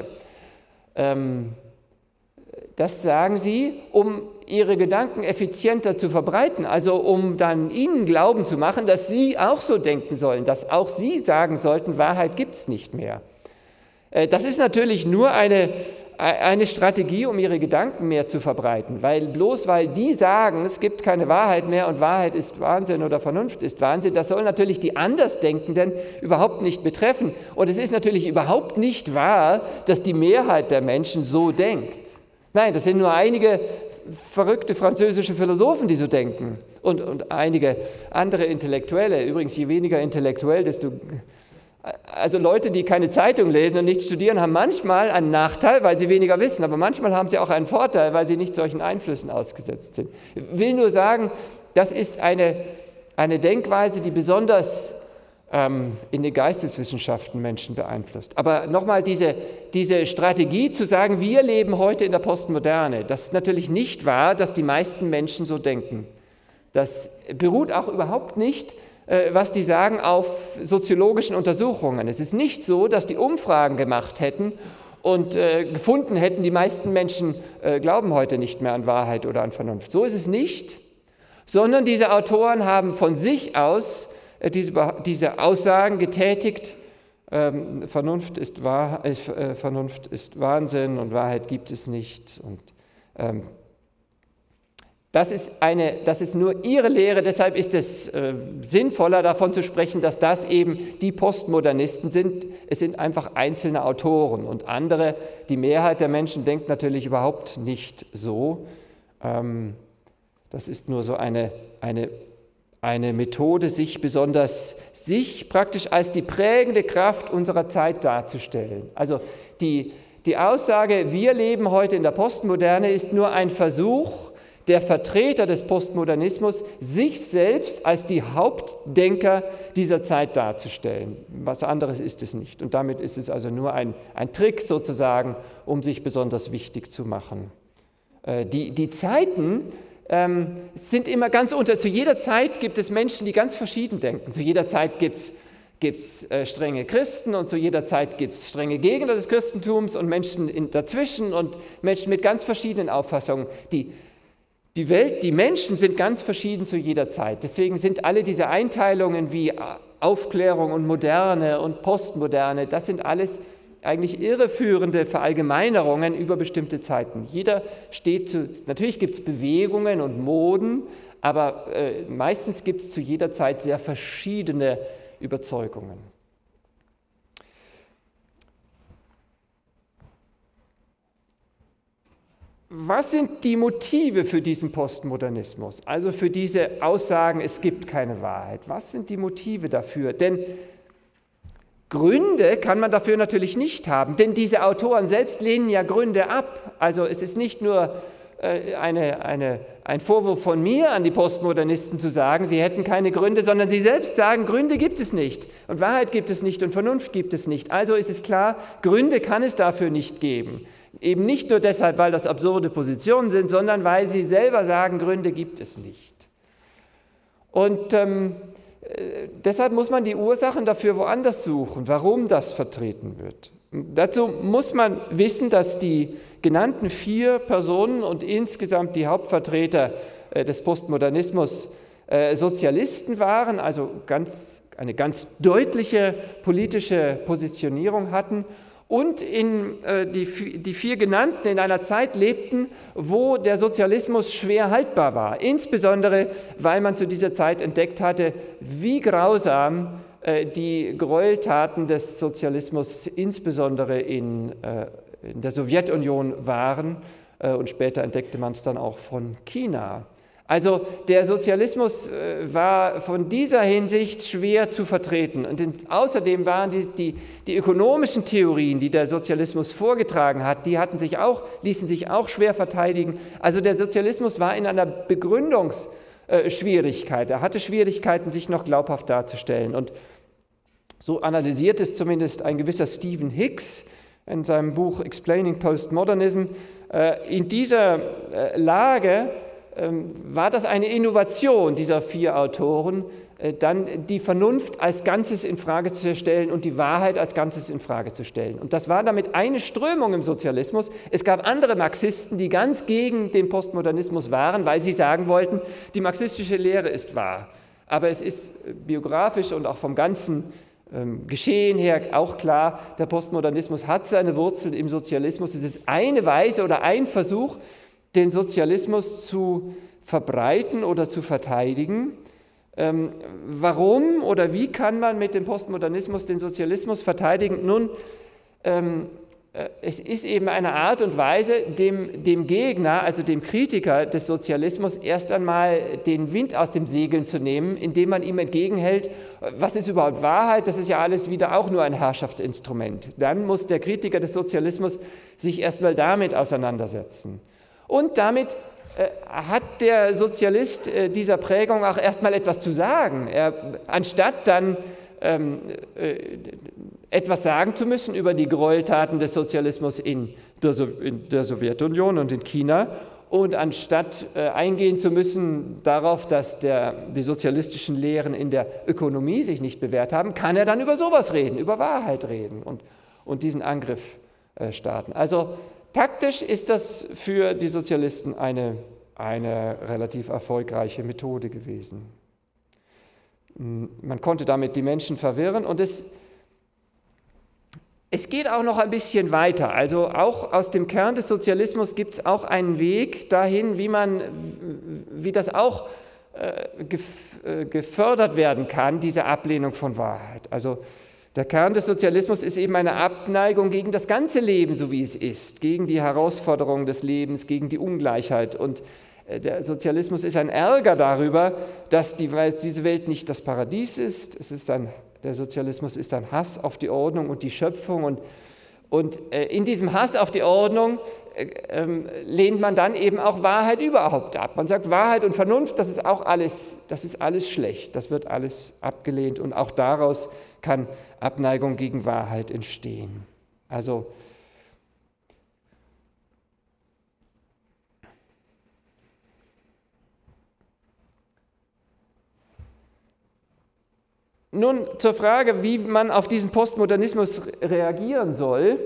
A: Das sagen sie, um ihre Gedanken effizienter zu verbreiten, also um dann ihnen glauben zu machen, dass sie auch so denken sollen, dass auch sie sagen sollten, Wahrheit gibt es nicht mehr. Das ist natürlich nur eine eine Strategie, um ihre Gedanken mehr zu verbreiten, weil die sagen, es gibt keine Wahrheit mehr und Wahrheit ist Wahnsinn oder Vernunft ist Wahnsinn, das soll natürlich die Andersdenkenden überhaupt nicht betreffen. Und es ist natürlich überhaupt nicht wahr, dass die Mehrheit der Menschen so denkt. Nein, das sind nur einige verrückte französische Philosophen, die so denken und einige andere Intellektuelle. Übrigens, je weniger intellektuell, also Leute, die keine Zeitung lesen und nicht studieren, haben manchmal einen Nachteil, weil sie weniger wissen, aber manchmal haben sie auch einen Vorteil, weil sie nicht solchen Einflüssen ausgesetzt sind. Ich will nur sagen, das ist eine Denkweise, die besonders in den Geisteswissenschaften Menschen beeinflusst. Aber nochmal diese Strategie zu sagen, wir leben heute in der Postmoderne, das ist natürlich nicht wahr, dass die meisten Menschen so denken. Das beruht auch überhaupt nicht, was die sagen, auf soziologischen Untersuchungen. Es ist nicht so, dass die Umfragen gemacht hätten und gefunden hätten, die meisten Menschen glauben heute nicht mehr an Wahrheit oder an Vernunft. So ist es nicht, sondern diese Autoren haben von sich aus diese Aussagen getätigt, Vernunft ist Wahnsinn und Wahrheit gibt es nicht. Und das ist nur ihre Lehre, deshalb ist es sinnvoller davon zu sprechen, dass das eben die Postmodernisten sind. Es sind einfach einzelne Autoren und andere, die Mehrheit der Menschen denkt natürlich überhaupt nicht so. Das ist nur so eine Methode, sich praktisch als die prägende Kraft unserer Zeit darzustellen. Also die Aussage, wir leben heute in der Postmoderne, ist nur ein Versuch der Vertreter des Postmodernismus, sich selbst als die Hauptdenker dieser Zeit darzustellen. Was anderes ist es nicht. Und damit ist es also nur ein Trick sozusagen, um sich besonders wichtig zu machen. Die Zeiten sind immer ganz zu jeder Zeit gibt es Menschen, die ganz verschieden denken. Zu jeder Zeit gibt es strenge Christen und zu jeder Zeit gibt es strenge Gegner des Christentums und Menschen dazwischen und Menschen mit ganz verschiedenen Auffassungen. Die Menschen sind ganz verschieden zu jeder Zeit. Deswegen sind alle diese Einteilungen wie Aufklärung und Moderne und Postmoderne, das sind alles eigentlich irreführende Verallgemeinerungen über bestimmte Zeiten. Natürlich gibt es Bewegungen und Moden, aber meistens gibt es zu jeder Zeit sehr verschiedene Überzeugungen. Was sind die Motive für diesen Postmodernismus? Also für diese Aussagen, es gibt keine Wahrheit. Was sind die Motive dafür? Denn Gründe kann man dafür natürlich nicht haben, denn diese Autoren selbst lehnen ja Gründe ab. Also es ist nicht nur ein Vorwurf von mir an die Postmodernisten zu sagen, sie hätten keine Gründe, sondern sie selbst sagen, Gründe gibt es nicht und Wahrheit gibt es nicht und Vernunft gibt es nicht. Also ist es klar, Gründe kann es dafür nicht geben. Eben nicht nur deshalb, weil das absurde Positionen sind, sondern weil sie selber sagen, Gründe gibt es nicht. Und deshalb muss man die Ursachen dafür woanders suchen, warum das vertreten wird. Dazu muss man wissen, dass die genannten 4 Personen und insgesamt die Hauptvertreter des Postmodernismus Sozialisten waren, also eine ganz deutliche politische Positionierung hatten und die 4 Genannten in einer Zeit lebten, wo der Sozialismus schwer haltbar war. Insbesondere, weil man zu dieser Zeit entdeckt hatte, wie grausam die Gräueltaten des Sozialismus insbesondere in der Sowjetunion waren. Und später entdeckte man es dann auch von China. Also der Sozialismus war von dieser Hinsicht schwer zu vertreten. Und außerdem waren die ökonomischen Theorien, die der Sozialismus vorgetragen hat, ließen sich auch schwer verteidigen. Also der Sozialismus war in einer Begründungsschwierigkeit. Er hatte Schwierigkeiten, sich noch glaubhaft darzustellen. Und so analysiert es zumindest ein gewisser Stephen Hicks in seinem Buch Explaining Postmodernism. In dieser Lage war das eine Innovation dieser 4 Autoren, dann die Vernunft als Ganzes in Frage zu stellen und die Wahrheit als Ganzes in Frage zu stellen. Und das war damit eine Strömung im Sozialismus. Es gab andere Marxisten, die ganz gegen den Postmodernismus waren, weil sie sagen wollten, die marxistische Lehre ist wahr. Aber es ist biografisch und auch vom ganzen Geschehen her auch klar, der Postmodernismus hat seine Wurzeln im Sozialismus. Es ist eine Weise oder ein Versuch, den Sozialismus zu verbreiten oder zu verteidigen. Warum oder wie kann man mit dem Postmodernismus den Sozialismus verteidigen? Nun, es ist eben eine Art und Weise, dem Gegner, also dem Kritiker des Sozialismus, erst einmal den Wind aus dem Segeln zu nehmen, indem man ihm entgegenhält, was ist überhaupt Wahrheit? Das ist ja alles wieder auch nur ein Herrschaftsinstrument. Dann muss der Kritiker des Sozialismus sich erst mal damit auseinandersetzen. Und damit hat der Sozialist dieser Prägung auch erstmal etwas zu sagen. Anstatt dann etwas sagen zu müssen über die Gräueltaten des Sozialismus in der Sowjetunion und in China und anstatt eingehen zu müssen darauf, dass die sozialistischen Lehren in der Ökonomie sich nicht bewährt haben, kann er dann über sowas reden, über Wahrheit reden und diesen Angriff starten. Also taktisch ist das für die Sozialisten eine relativ erfolgreiche Methode gewesen. Man konnte damit die Menschen verwirren und es geht auch noch ein bisschen weiter. Also auch aus dem Kern des Sozialismus gibt es auch einen Weg dahin, wie das auch gefördert werden kann, diese Ablehnung von Wahrheit. Also der Kern des Sozialismus ist eben eine Abneigung gegen das ganze Leben, so wie es ist, gegen die Herausforderungen des Lebens, gegen die Ungleichheit. Und der Sozialismus ist ein Ärger darüber, dass diese Welt nicht das Paradies ist. Der Sozialismus ist ein Hass auf die Ordnung und die Schöpfung. Und in diesem Hass auf die Ordnung lehnt man dann eben auch Wahrheit überhaupt ab. Man sagt, Wahrheit und Vernunft, das ist alles schlecht. Das wird alles abgelehnt und auch daraus kann Abneigung gegen Wahrheit entstehen. Also nun zur Frage, wie man auf diesen Postmodernismus reagieren soll.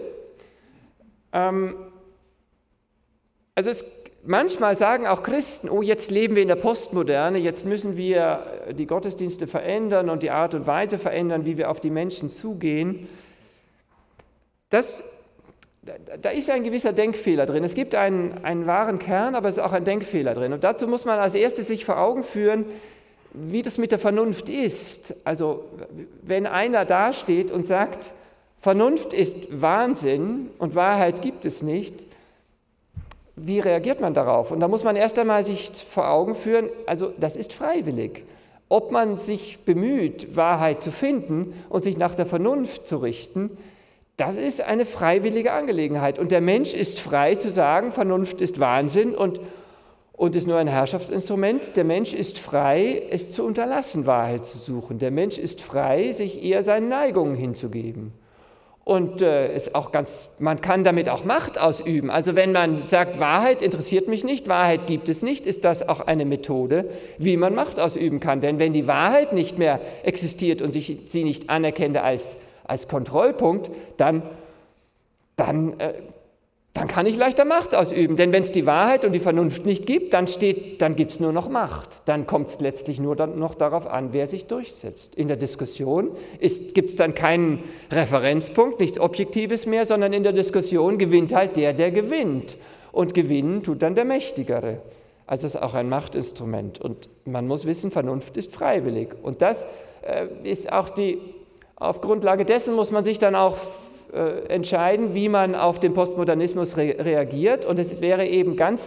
A: Manchmal sagen auch Christen, oh, jetzt leben wir in der Postmoderne, jetzt müssen wir die Gottesdienste verändern und die Art und Weise verändern, wie wir auf die Menschen zugehen. Da ist ein gewisser Denkfehler drin. Es gibt einen wahren Kern, aber es ist auch ein Denkfehler drin. Und dazu muss man als erstes sich vor Augen führen, wie das mit der Vernunft ist. Also wenn einer dasteht und sagt, Vernunft ist Wahnsinn und Wahrheit gibt es nicht, wie reagiert man darauf? Und da muss man erst einmal sich vor Augen führen, also das ist freiwillig. Ob man sich bemüht, Wahrheit zu finden und sich nach der Vernunft zu richten, das ist eine freiwillige Angelegenheit. Und der Mensch ist frei zu sagen, Vernunft ist Wahnsinn und ist nur ein Herrschaftsinstrument. Der Mensch ist frei, es zu unterlassen, Wahrheit zu suchen. Der Mensch ist frei, sich eher seinen Neigungen hinzugeben. Und man kann damit auch Macht ausüben. Also wenn man sagt, Wahrheit interessiert mich nicht, Wahrheit gibt es nicht, ist das auch eine Methode, wie man Macht ausüben kann. Denn wenn die Wahrheit nicht mehr existiert und sie nicht anerkenne als Kontrollpunkt, dann kann ich leichter Macht ausüben. Denn wenn es die Wahrheit und die Vernunft nicht gibt, dann gibt es nur noch Macht. Dann kommt es letztlich nur dann noch darauf an, wer sich durchsetzt. In der Diskussion gibt es dann keinen Referenzpunkt, nichts Objektives mehr, sondern in der Diskussion gewinnt halt der gewinnt. Und gewinnen tut dann der Mächtigere. Also das ist auch ein Machtinstrument. Und man muss wissen, Vernunft ist freiwillig. Und das ist auch auf Grundlage dessen muss man sich dann auch entscheiden, wie man auf den Postmodernismus reagiert. Und es wäre eben ganz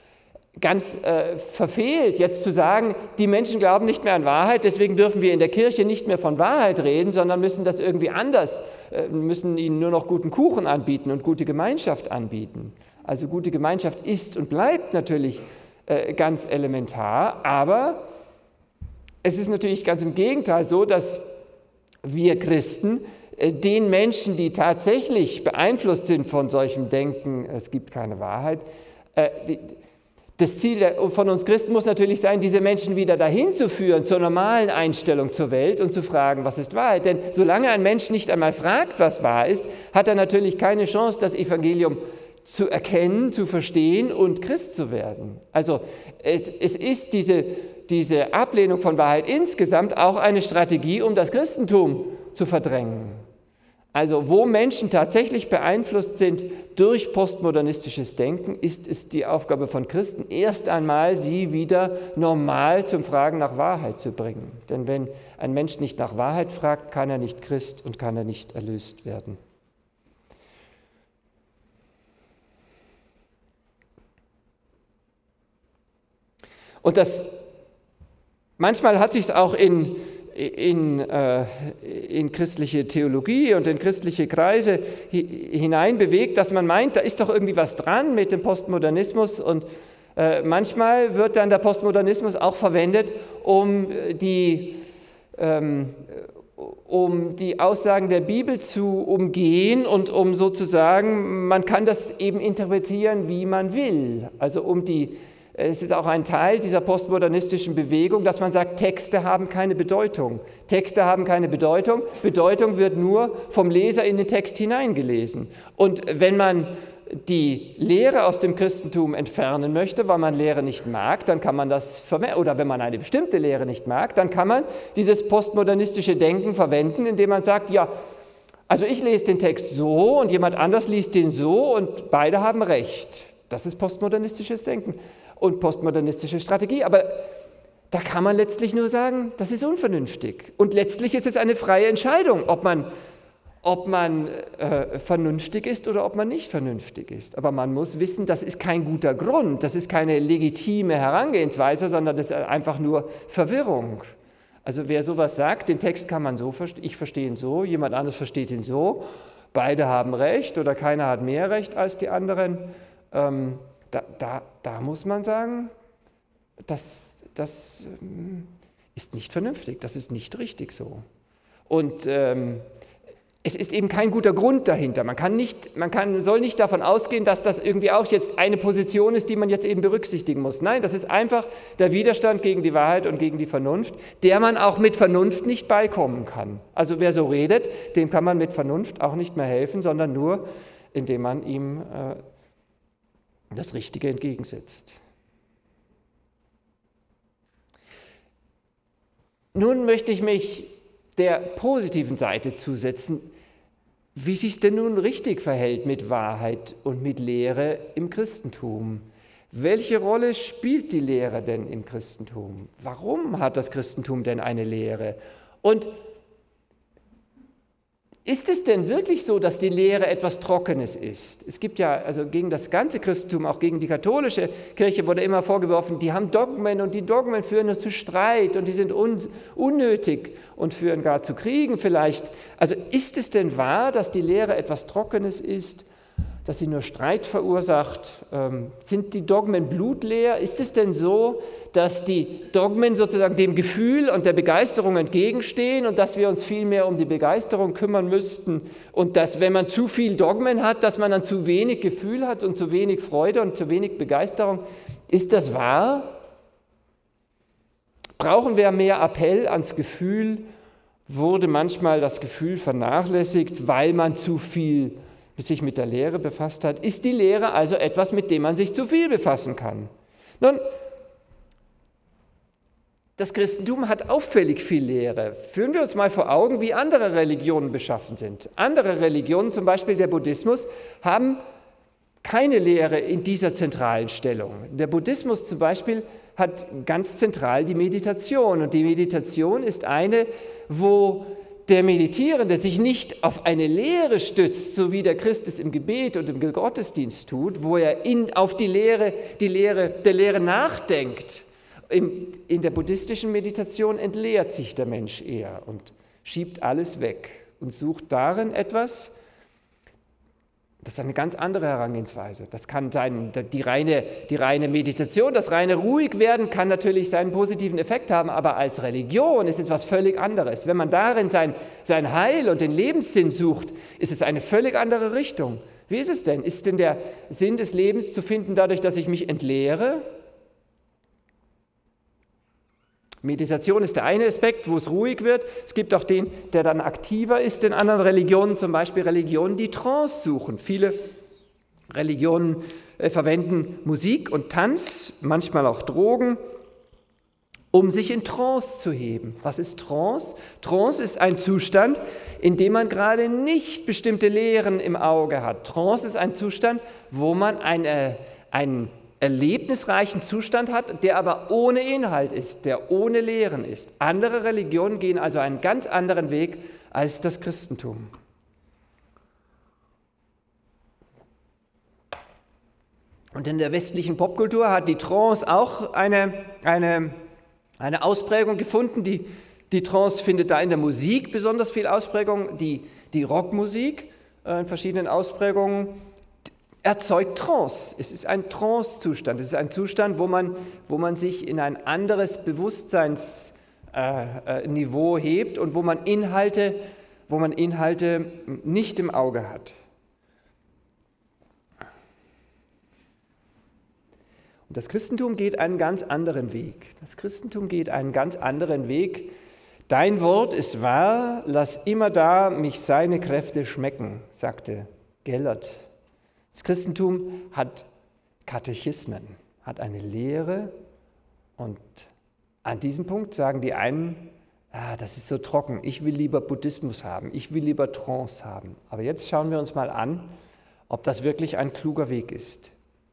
A: verfehlt, jetzt zu sagen, die Menschen glauben nicht mehr an Wahrheit, deswegen dürfen wir in der Kirche nicht mehr von Wahrheit reden, sondern müssen das irgendwie anders, müssen ihnen nur noch guten Kuchen anbieten und gute Gemeinschaft anbieten. Also gute Gemeinschaft ist und bleibt natürlich ganz elementar, aber es ist natürlich ganz im Gegenteil so, dass wir Christen den Menschen, die tatsächlich beeinflusst sind von solchem Denken, es gibt keine Wahrheit, das Ziel von uns Christen muss natürlich sein, diese Menschen wieder dahin zu führen, zur normalen Einstellung zur Welt und zu fragen, was ist Wahrheit? Denn solange ein Mensch nicht einmal fragt, was wahr ist, hat er natürlich keine Chance, das Evangelium zu erkennen, zu verstehen und Christ zu werden. Also es ist diese Ablehnung von Wahrheit insgesamt auch eine Strategie, um das Christentum zu verdrängen. Also wo Menschen tatsächlich beeinflusst sind durch postmodernistisches Denken, ist es die Aufgabe von Christen, erst einmal sie wieder normal zum Fragen nach Wahrheit zu bringen. Denn wenn ein Mensch nicht nach Wahrheit fragt, kann er nicht Christ und kann er nicht erlöst werden. Und manchmal hat sich es auch in christliche Theologie und in christliche Kreise hineinbewegt, dass man meint, da ist doch irgendwie was dran mit dem Postmodernismus und manchmal wird dann der Postmodernismus auch verwendet, um die Aussagen der Bibel zu umgehen und um sozusagen, man kann das eben interpretieren, wie man will, also es ist auch ein Teil dieser postmodernistischen Bewegung, dass man sagt, Texte haben keine Bedeutung. Texte haben keine Bedeutung. Bedeutung wird nur vom Leser in den Text hineingelesen. Und wenn man die Lehre aus dem Christentum entfernen möchte, weil man Lehre nicht mag, dann kann man das verwenden. Oder wenn man eine bestimmte Lehre nicht mag, dann kann man dieses postmodernistische Denken verwenden, indem man sagt, ja, also ich lese den Text so und jemand anders liest den so und beide haben recht. Das ist postmodernistisches Denken und postmodernistische Strategie, aber da kann man letztlich nur sagen, das ist unvernünftig. Und letztlich ist es eine freie Entscheidung, ob man vernünftig ist oder ob man nicht vernünftig ist. Aber man muss wissen, das ist kein guter Grund, das ist keine legitime Herangehensweise, sondern das ist einfach nur Verwirrung. Also wer sowas sagt, den Text kann man so verstehen, ich verstehe ihn so, jemand anderes versteht ihn so, beide haben Recht oder keiner hat mehr Recht als die anderen. Da muss man sagen, das ist nicht vernünftig, das ist nicht richtig so. Und es ist eben kein guter Grund dahinter. Soll nicht davon ausgehen, dass das irgendwie auch jetzt eine Position ist, die man jetzt eben berücksichtigen muss. Nein, das ist einfach der Widerstand gegen die Wahrheit und gegen die Vernunft, der man auch mit Vernunft nicht beikommen kann. Also wer so redet, dem kann man mit Vernunft auch nicht mehr helfen, sondern nur, indem man ihm das Richtige entgegensetzt. Nun möchte ich mich der positiven Seite zusetzen, wie sich denn nun richtig verhält mit Wahrheit und mit Lehre im Christentum. Welche Rolle spielt die Lehre denn im Christentum? Warum hat das Christentum denn eine Lehre? Und ist es denn wirklich so, dass die Lehre etwas Trockenes ist? Es gibt ja, also gegen das ganze Christentum, auch gegen die katholische Kirche wurde immer vorgeworfen, die haben Dogmen und die Dogmen führen nur zu Streit und die sind unnötig und führen gar zu Kriegen vielleicht. Also ist es denn wahr, dass die Lehre etwas Trockenes ist, dass sie nur Streit verursacht? Sind die Dogmen blutleer? Ist es denn so, dass die Dogmen sozusagen dem Gefühl und der Begeisterung entgegenstehen und dass wir uns viel mehr um die Begeisterung kümmern müssten und dass, wenn man zu viel Dogmen hat, dass man dann zu wenig Gefühl hat und zu wenig Freude und zu wenig Begeisterung? Ist das wahr? Brauchen wir mehr Appell ans Gefühl? Wurde manchmal das Gefühl vernachlässigt, weil man zu viel sich mit der Lehre befasst hat? Ist die Lehre also etwas, mit dem man sich zu viel befassen kann? Nun, das Christentum hat auffällig viel Lehre. Führen wir uns mal vor Augen, wie andere Religionen beschaffen sind. Andere Religionen, zum Beispiel der Buddhismus, haben keine Lehre in dieser zentralen Stellung. Der Buddhismus zum Beispiel hat ganz zentral die Meditation. Und die Meditation ist eine, wo der Meditierende sich nicht auf eine Lehre stützt, so wie der Christ es im Gebet und im Gottesdienst tut, wo er auf die Lehre der Lehre nachdenkt. In der buddhistischen Meditation entleert sich der Mensch eher und schiebt alles weg und sucht darin etwas. Das ist eine ganz andere Herangehensweise. Das kann sein, die reine Meditation, das reine Ruhigwerden kann natürlich seinen positiven Effekt haben, aber als Religion ist es was völlig anderes. Wenn man darin sein Heil und den Lebenssinn sucht, ist es eine völlig andere Richtung. Wie ist es denn? Ist denn der Sinn des Lebens zu finden dadurch, dass ich mich entleere? Meditation ist der eine Aspekt, wo es ruhig wird. Es gibt auch den, der dann aktiver ist in anderen Religionen, zum Beispiel Religionen, die Trance suchen. Viele Religionen verwenden Musik und Tanz, manchmal auch Drogen, um sich in Trance zu heben. Was ist Trance? Trance ist ein Zustand, in dem man gerade nicht bestimmte Lehren im Auge hat. Trance ist ein Zustand, wo man einen erlebnisreichen Zustand hat, der aber ohne Inhalt ist, der ohne Lehren ist. Andere Religionen gehen also einen ganz anderen Weg als das Christentum. Und in der westlichen Popkultur hat die Trance auch eine Ausprägung gefunden. Die Trance findet da in der Musik besonders viel Ausprägung. Die Rockmusik in verschiedenen Ausprägungen erzeugt Trance. Es ist ein Trance-Zustand. Es ist ein Zustand, wo man sich in ein anderes Bewusstseinsniveau hebt und wo man Inhalte nicht im Auge hat. Und das Christentum geht einen ganz anderen Weg. Das Christentum geht einen ganz anderen Weg. Dein Wort ist wahr, lass immer da mich seine Kräfte schmecken, sagte Gellert. Das Christentum hat Katechismen, hat eine Lehre und an diesem Punkt sagen die einen, das ist so trocken, ich will lieber Buddhismus haben, ich will lieber Trance haben. Aber jetzt schauen wir uns mal an, ob das wirklich ein kluger Weg ist.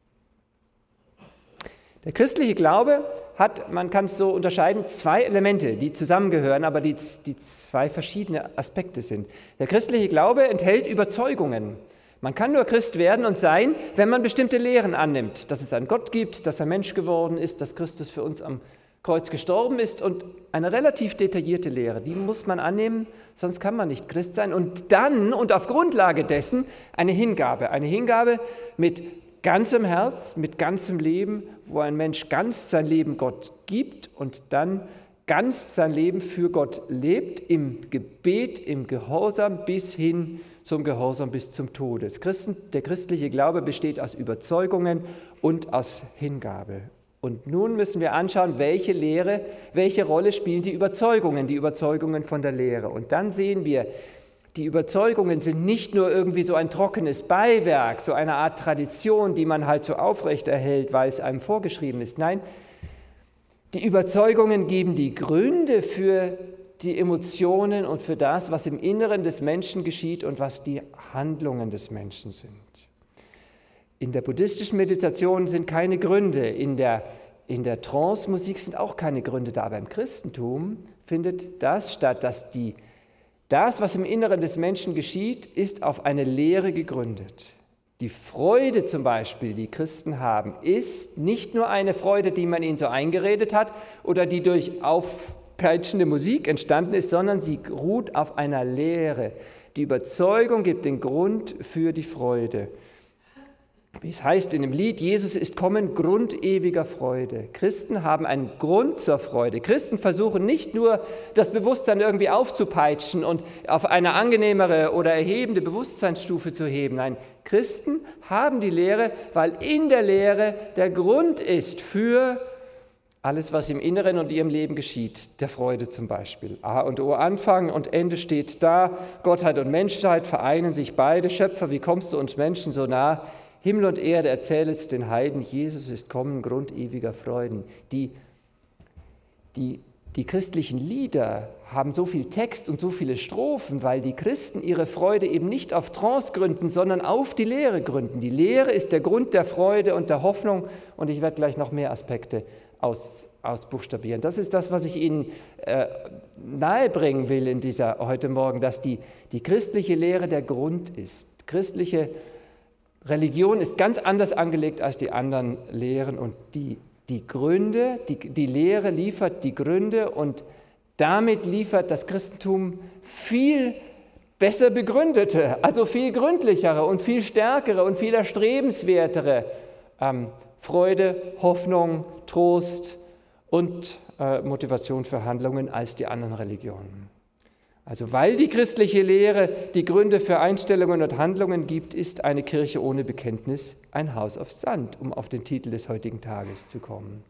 A: Der christliche Glaube hat, man kann es so unterscheiden, zwei Elemente, die zusammengehören, aber die zwei verschiedene Aspekte sind. Der christliche Glaube enthält Überzeugungen. Man kann nur Christ werden und sein, wenn man bestimmte Lehren annimmt, dass es einen Gott gibt, dass er Mensch geworden ist, dass Christus für uns am Kreuz gestorben ist und eine relativ detaillierte Lehre, die muss man annehmen, sonst kann man nicht Christ sein. Und dann und auf Grundlage dessen eine Hingabe mit ganzem Herz, mit ganzem Leben, wo ein Mensch ganz sein Leben Gott gibt und dann ganz sein Leben für Gott lebt, im Gebet, im Gehorsam bis hin zum Gehorsam bis zum Tode. Der christliche Glaube besteht aus Überzeugungen und aus Hingabe. Und nun müssen wir anschauen, welche Rolle spielen die Überzeugungen von der Lehre. Und dann sehen wir, die Überzeugungen sind nicht nur irgendwie so ein trockenes Beiwerk, so eine Art Tradition, die man halt so aufrechterhält, weil es einem vorgeschrieben ist. Nein, die Überzeugungen geben die Gründe für die Emotionen und für das, was im Inneren des Menschen geschieht und was die Handlungen des Menschen sind. In der buddhistischen Meditation sind keine Gründe, in der Trance-Musik sind auch keine Gründe da. Beim Christentum findet das statt, dass das, was im Inneren des Menschen geschieht, ist auf eine Lehre gegründet. Die Freude zum Beispiel, die Christen haben, ist nicht nur eine Freude, die man ihnen so eingeredet hat oder die durch aufpeitschende Musik entstanden ist, sondern sie ruht auf einer Lehre. Die Überzeugung gibt den Grund für die Freude. Wie es heißt in dem Lied, Jesus ist kommen, Grund ewiger Freude. Christen haben einen Grund zur Freude. Christen versuchen nicht nur, das Bewusstsein irgendwie aufzupeitschen und auf eine angenehmere oder erhebende Bewusstseinsstufe zu heben. Nein, Christen haben die Lehre, weil in der Lehre der Grund ist für alles, was im Inneren und ihrem Leben geschieht. Der Freude zum Beispiel. A und O, Anfang und Ende steht da. Gottheit und Menschheit vereinen sich beide. Schöpfer, wie kommst du uns Menschen so nah? Himmel und Erde erzählet's den Heiden, Jesus ist kommen, Grund ewiger Freuden. Die christlichen Lieder haben so viel Text und so viele Strophen, weil die Christen ihre Freude eben nicht auf Trance gründen, sondern auf die Lehre gründen. Die Lehre ist der Grund der Freude und der Hoffnung und ich werde gleich noch mehr Aspekte ausbuchstabieren. Das ist das, was ich Ihnen nahebringen will in dieser heute Morgen, dass die christliche Lehre der Grund ist. Christliche Religion ist ganz anders angelegt als die anderen Lehren und die Gründe, die Lehre liefert die Gründe und damit liefert das Christentum viel besser begründete, also viel gründlichere und viel stärkere und viel erstrebenswertere Freude, Hoffnung, Trost und Motivation für Handlungen als die anderen Religionen. Also weil die christliche Lehre die Gründe für Einstellungen und Handlungen gibt, ist eine Kirche ohne Bekenntnis ein Haus auf Sand, um auf den Titel des heutigen Tages zu kommen.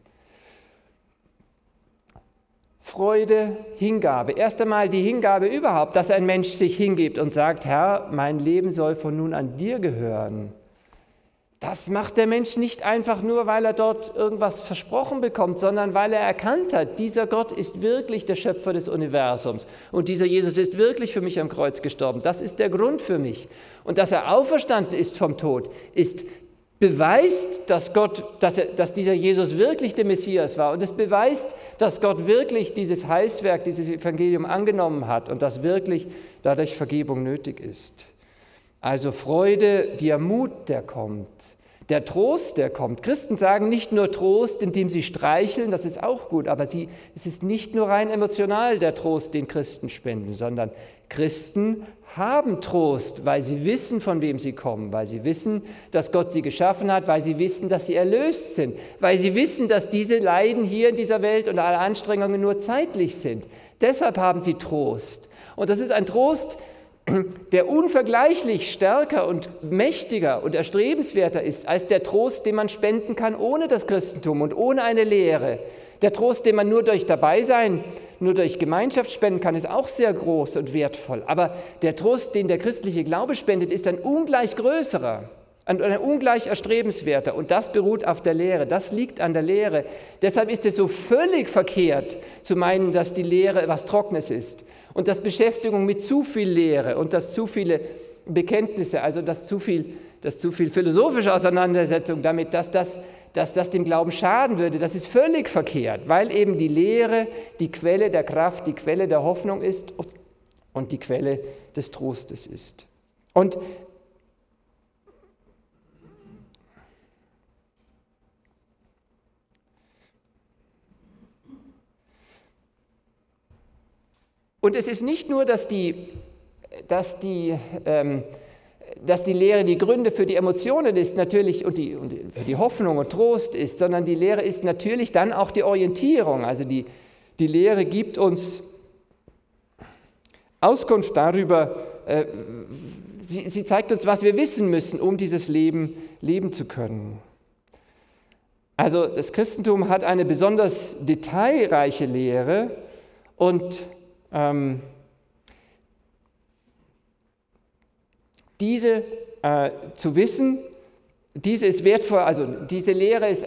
A: Freude, Hingabe. Erst einmal die Hingabe überhaupt, dass ein Mensch sich hingibt und sagt, Herr, mein Leben soll von nun an dir gehören. das macht der Mensch nicht einfach nur, weil er dort irgendwas versprochen bekommt, sondern weil er erkannt hat, dieser Gott ist wirklich der Schöpfer des Universums und dieser Jesus ist wirklich für mich am Kreuz gestorben. Das ist der Grund für mich. Und dass er auferstanden ist vom Tod, beweist, dass dieser Jesus wirklich der Messias war und es beweist, dass Gott wirklich dieses Heilswerk, dieses Evangelium angenommen hat und dass wirklich dadurch Vergebung nötig ist. Also Freude, der Mut, der kommt. Der Trost, der kommt. Christen sagen nicht nur Trost, indem sie streicheln, das ist auch gut, aber es ist nicht nur rein emotional der Trost, den Christen spenden, sondern Christen haben Trost, weil sie wissen, von wem sie kommen, weil sie wissen, dass Gott sie geschaffen hat, weil sie wissen, dass sie erlöst sind, weil sie wissen, dass diese Leiden hier in dieser Welt und alle Anstrengungen nur zeitlich sind. Deshalb haben sie Trost. Und das ist ein Trost, der unvergleichlich stärker und mächtiger und erstrebenswerter ist als der Trost, den man spenden kann ohne das Christentum und ohne eine Lehre. Der Trost, den man nur durch Dabeisein, nur durch Gemeinschaft spenden kann, ist auch sehr groß und wertvoll. Aber der Trost, den der christliche Glaube spendet, ist ein ungleich größerer, ein ungleich erstrebenswerter. Und das beruht auf der Lehre, das liegt an der Lehre. Deshalb ist es so völlig verkehrt zu meinen, dass die Lehre etwas Trockenes ist. Und dass Beschäftigung mit zu viel Lehre und dass zu viele Bekenntnisse, also dass zu viel philosophische Auseinandersetzung damit, dass das dem Glauben schaden würde, das ist völlig verkehrt, weil eben die Lehre die Quelle der Kraft, die Quelle der Hoffnung ist und die Quelle des Trostes ist. Und es ist nicht nur, dass die Lehre die Gründe für die Emotionen ist natürlich und für die Hoffnung und Trost ist, sondern die Lehre ist natürlich dann auch die Orientierung. Also die Lehre gibt uns Auskunft darüber, sie zeigt uns, was wir wissen müssen, um dieses Leben leben zu können. Also das Christentum hat eine besonders detailreiche Lehre und diese zu wissen, diese ist wertvoll, also diese Lehre ist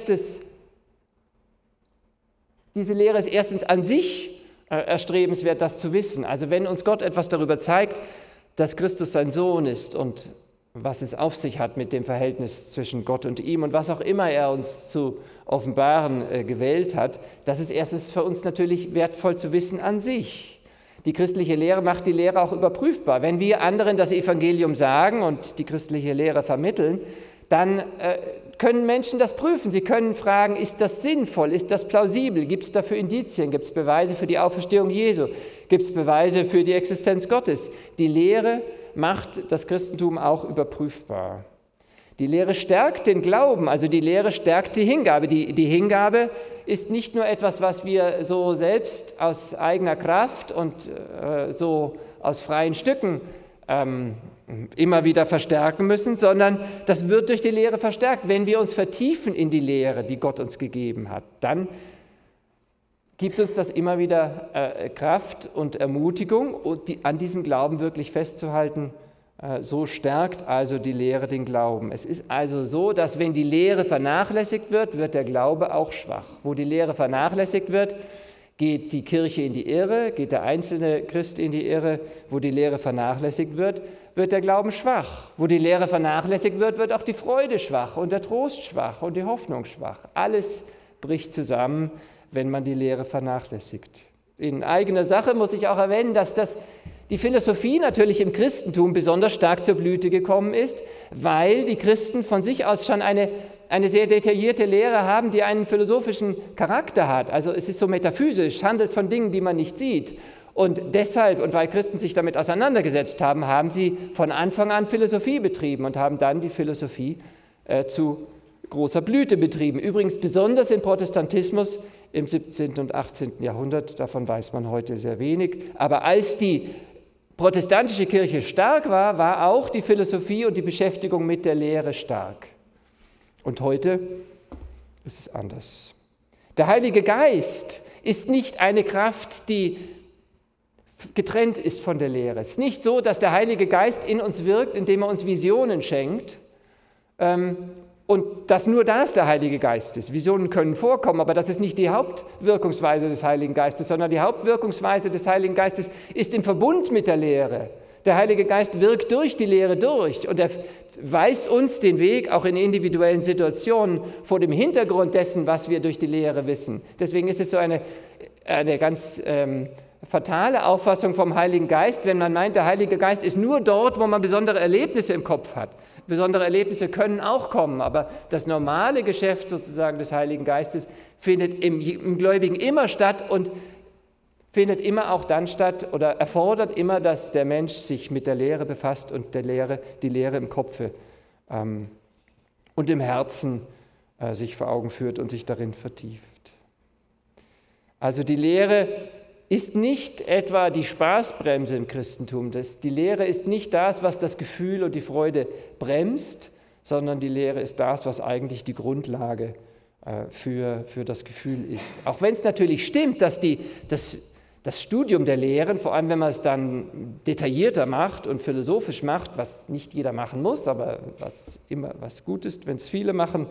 A: erstens an sich erstrebenswert, das zu wissen. Also wenn uns Gott etwas darüber zeigt, dass Christus sein Sohn ist und was es auf sich hat mit dem Verhältnis zwischen Gott und ihm und was auch immer er uns zu offenbaren gewählt hat, das ist erstens für uns natürlich wertvoll zu wissen an sich. Die christliche Lehre macht die Lehre auch überprüfbar. Wenn wir anderen das Evangelium sagen und die christliche Lehre vermitteln, dann können Menschen das prüfen. Sie können fragen, ist das sinnvoll, ist das plausibel, gibt es dafür Indizien, gibt es Beweise für die Auferstehung Jesu, gibt es Beweise für die Existenz Gottes. Die Lehre macht das Christentum auch überprüfbar. Die Lehre stärkt den Glauben, also die Lehre stärkt die Hingabe. Die Hingabe ist nicht nur etwas, was wir so selbst aus eigener Kraft und so aus freien Stücken immer wieder verstärken müssen, sondern das wird durch die Lehre verstärkt. Wenn wir uns vertiefen in die Lehre, die Gott uns gegeben hat, dann gibt uns das immer wieder Kraft und Ermutigung, und an diesem Glauben wirklich festzuhalten. So stärkt also die Lehre den Glauben. Es ist also so, dass wenn die Lehre vernachlässigt wird, wird der Glaube auch schwach. Wo die Lehre vernachlässigt wird, geht die Kirche in die Irre, geht der einzelne Christ in die Irre. Wo die Lehre vernachlässigt wird, wird der Glauben schwach. Wo die Lehre vernachlässigt wird, wird auch die Freude schwach und der Trost schwach und die Hoffnung schwach. Alles bricht zusammen, wenn man die Lehre vernachlässigt. In eigener Sache muss ich auch erwähnen, dass die Philosophie natürlich im Christentum besonders stark zur Blüte gekommen ist, weil die Christen von sich aus schon eine sehr detaillierte Lehre haben, die einen philosophischen Charakter hat. Also es ist so metaphysisch, handelt von Dingen, die man nicht sieht. Und deshalb, und weil Christen sich damit auseinandergesetzt haben, haben sie von Anfang an Philosophie betrieben und haben dann die Philosophie zu großer Blüte betrieben. Übrigens besonders im Protestantismus im 17. und 18. Jahrhundert, davon weiß man heute sehr wenig. Aber als die protestantische Kirche stark war, war auch die Philosophie und die Beschäftigung mit der Lehre stark. Und heute ist es anders. Der Heilige Geist ist nicht eine Kraft, die getrennt ist von der Lehre. Es ist nicht so, dass der Heilige Geist in uns wirkt, indem er uns Visionen schenkt Und dass nur das der Heilige Geist ist. Visionen können vorkommen, aber das ist nicht die Hauptwirkungsweise des Heiligen Geistes, sondern die Hauptwirkungsweise des Heiligen Geistes ist im Verbund mit der Lehre. Der Heilige Geist wirkt durch die Lehre durch und er weist uns den Weg, auch in individuellen Situationen, vor dem Hintergrund dessen, was wir durch die Lehre wissen. Deswegen ist es so eine ganz fatale Auffassung vom Heiligen Geist, wenn man meint, der Heilige Geist ist nur dort, wo man besondere Erlebnisse im Kopf hat. Besondere Erlebnisse können auch kommen, aber das normale Geschäft sozusagen des Heiligen Geistes findet im Gläubigen immer statt und findet immer auch dann statt oder erfordert immer, dass der Mensch sich mit der Lehre befasst und die Lehre im Kopfe und im Herzen sich vor Augen führt und sich darin vertieft. Also die Lehre ist nicht etwa die Spaßbremse im Christentum. Die Lehre ist nicht das, was das Gefühl und die Freude bremst, sondern die Lehre ist das, was eigentlich die Grundlage für das Gefühl ist. Auch wenn es natürlich stimmt, dass das Studium der Lehren, vor allem wenn man es dann detaillierter macht und philosophisch macht, was nicht jeder machen muss, aber was immer was gut ist, wenn es viele machen,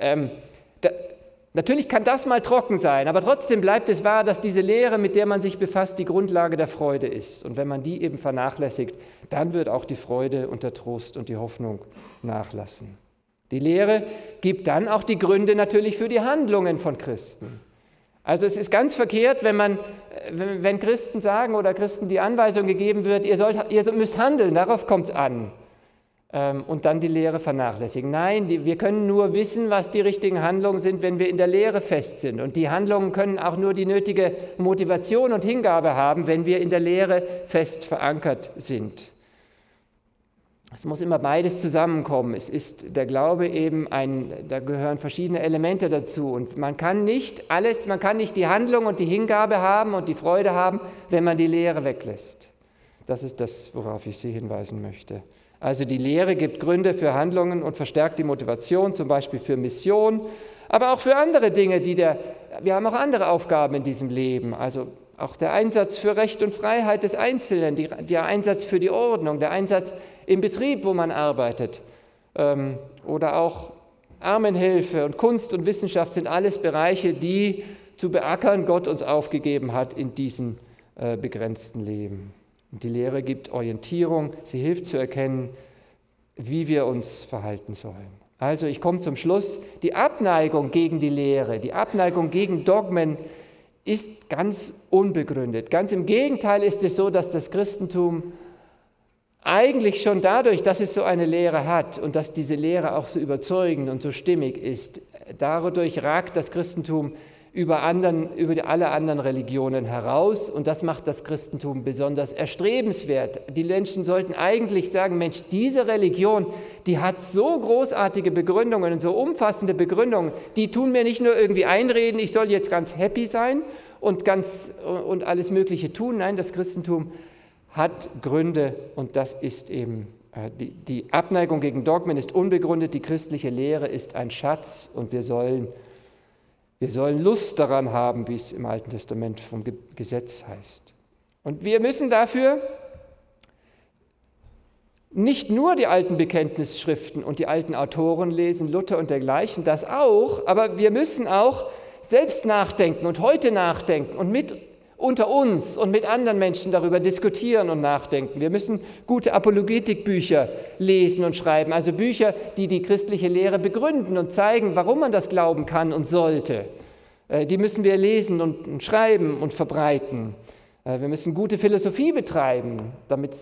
A: natürlich kann das mal trocken sein, aber trotzdem bleibt es wahr, dass diese Lehre, mit der man sich befasst, die Grundlage der Freude ist. Und wenn man die eben vernachlässigt, dann wird auch die Freude und der Trost und die Hoffnung nachlassen. Die Lehre gibt dann auch die Gründe natürlich für die Handlungen von Christen. Also es ist ganz verkehrt, wenn Christen sagen oder Christen die Anweisung gegeben wird, ihr müsst handeln, darauf kommt es an. Und dann die Lehre vernachlässigen. Nein, wir können nur wissen, was die richtigen Handlungen sind, wenn wir in der Lehre fest sind. Und die Handlungen können auch nur die nötige Motivation und Hingabe haben, wenn wir in der Lehre fest verankert sind. Es muss immer beides zusammenkommen. Es ist der Glaube eben da gehören verschiedene Elemente dazu. Und man kann nicht die Handlung und die Hingabe haben und die Freude haben, wenn man die Lehre weglässt. Das ist das, worauf ich Sie hinweisen möchte. Also die Lehre gibt Gründe für Handlungen und verstärkt die Motivation, zum Beispiel für Mission, aber auch für andere Dinge, wir haben auch andere Aufgaben in diesem Leben, also auch der Einsatz für Recht und Freiheit des Einzelnen, der Einsatz für die Ordnung, der Einsatz im Betrieb, wo man arbeitet, oder auch Armenhilfe und Kunst und Wissenschaft sind alles Bereiche, die zu beackern Gott uns aufgegeben hat in diesem begrenzten Leben. Und die Lehre gibt Orientierung, sie hilft zu erkennen, wie wir uns verhalten sollen. Also ich komme zum Schluss, die Abneigung gegen die Lehre, die Abneigung gegen Dogmen ist ganz unbegründet. Ganz im Gegenteil ist es so, dass das Christentum eigentlich schon dadurch, dass es so eine Lehre hat und dass diese Lehre auch so überzeugend und so stimmig ist, dadurch ragt das Christentum über alle anderen Religionen heraus und das macht das Christentum besonders erstrebenswert. Die Menschen sollten eigentlich sagen, Mensch, diese Religion, die hat so großartige Begründungen und so umfassende Begründungen, die tun mir nicht nur irgendwie einreden, ich soll jetzt ganz happy sein und alles Mögliche tun. Nein, das Christentum hat Gründe und das ist eben, die Abneigung gegen Dogmen ist unbegründet, die christliche Lehre ist ein Schatz und wir sollen Lust daran haben, wie es im Alten Testament vom Gesetz heißt. Und wir müssen dafür nicht nur die alten Bekenntnisschriften und die alten Autoren lesen, Luther und dergleichen, das auch, aber wir müssen auch selbst nachdenken und heute nachdenken und unter uns und mit anderen Menschen darüber diskutieren und nachdenken. Wir müssen gute Apologetikbücher lesen und schreiben, also Bücher, die die christliche Lehre begründen und zeigen, warum man das glauben kann und sollte. Die müssen wir lesen und schreiben und verbreiten. Wir müssen gute Philosophie betreiben, damit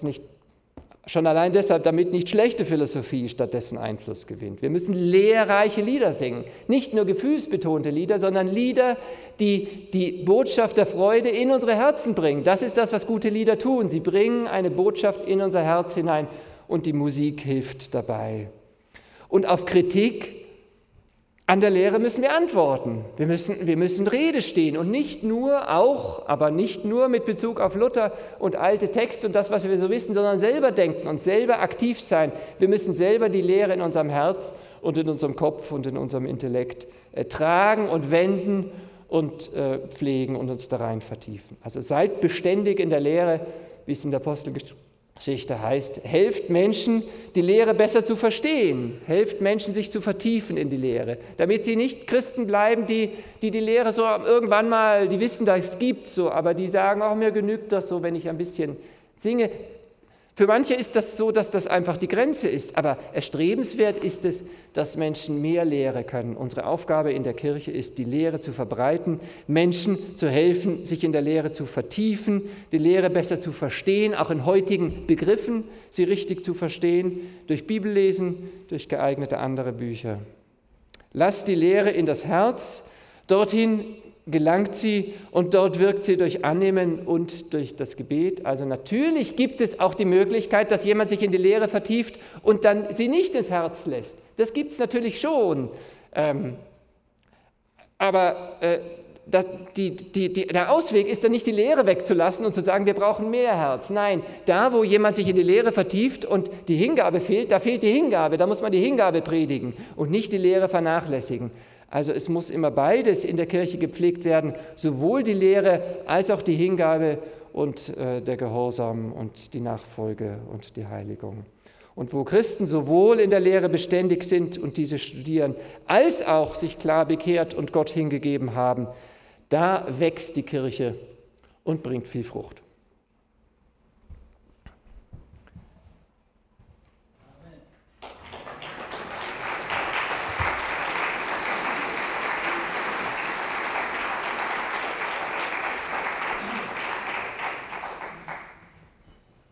A: nicht schlechte Philosophie stattdessen Einfluss gewinnt. Wir müssen lehrreiche Lieder singen, nicht nur gefühlsbetonte Lieder, sondern Lieder, die die Botschaft der Freude in unsere Herzen bringen. Das ist das, was gute Lieder tun. Sie bringen eine Botschaft in unser Herz hinein und die Musik hilft dabei. Und auf Kritik an der Lehre müssen wir antworten. Wir müssen Rede stehen und nicht nur mit Bezug auf Luther und alte Texte und das, was wir so wissen, sondern selber denken und selber aktiv sein. Wir müssen selber die Lehre in unserem Herz und in unserem Kopf und in unserem Intellekt tragen und wenden und pflegen und uns da rein vertiefen. Also seid beständig in der Lehre, wie es in der Geschichte heißt, helft Menschen, die Lehre besser zu verstehen, helft Menschen, sich zu vertiefen in die Lehre, damit sie nicht Christen bleiben, die Lehre so irgendwann mal, die wissen, das gibt's so, aber die sagen, auch mir genügt das so, wenn ich ein bisschen singe. Für manche ist das so, dass das einfach die Grenze ist, aber erstrebenswert ist es, dass Menschen mehr Lehre können. Unsere Aufgabe in der Kirche ist, die Lehre zu verbreiten, Menschen zu helfen, sich in der Lehre zu vertiefen, die Lehre besser zu verstehen, auch in heutigen Begriffen sie richtig zu verstehen, durch Bibellesen, durch geeignete andere Bücher. Lasst die Lehre in das Herz, dorthin gelangt sie und dort wirkt sie durch Annehmen und durch das Gebet. Also natürlich gibt es auch die Möglichkeit, dass jemand sich in die Lehre vertieft und dann sie nicht ins Herz lässt. Das gibt es natürlich schon. Aber der Ausweg ist dann nicht, die Lehre wegzulassen und zu sagen, wir brauchen mehr Herz. Nein, da wo jemand sich in die Lehre vertieft und die Hingabe fehlt, da fehlt die Hingabe. Da muss man die Hingabe predigen und nicht die Lehre vernachlässigen. Also es muss immer beides in der Kirche gepflegt werden, sowohl die Lehre als auch die Hingabe und der Gehorsam und die Nachfolge und die Heiligung. Und wo Christen sowohl in der Lehre beständig sind und diese studieren, als auch sich klar bekehrt und Gott hingegeben haben, da wächst die Kirche und bringt viel Frucht.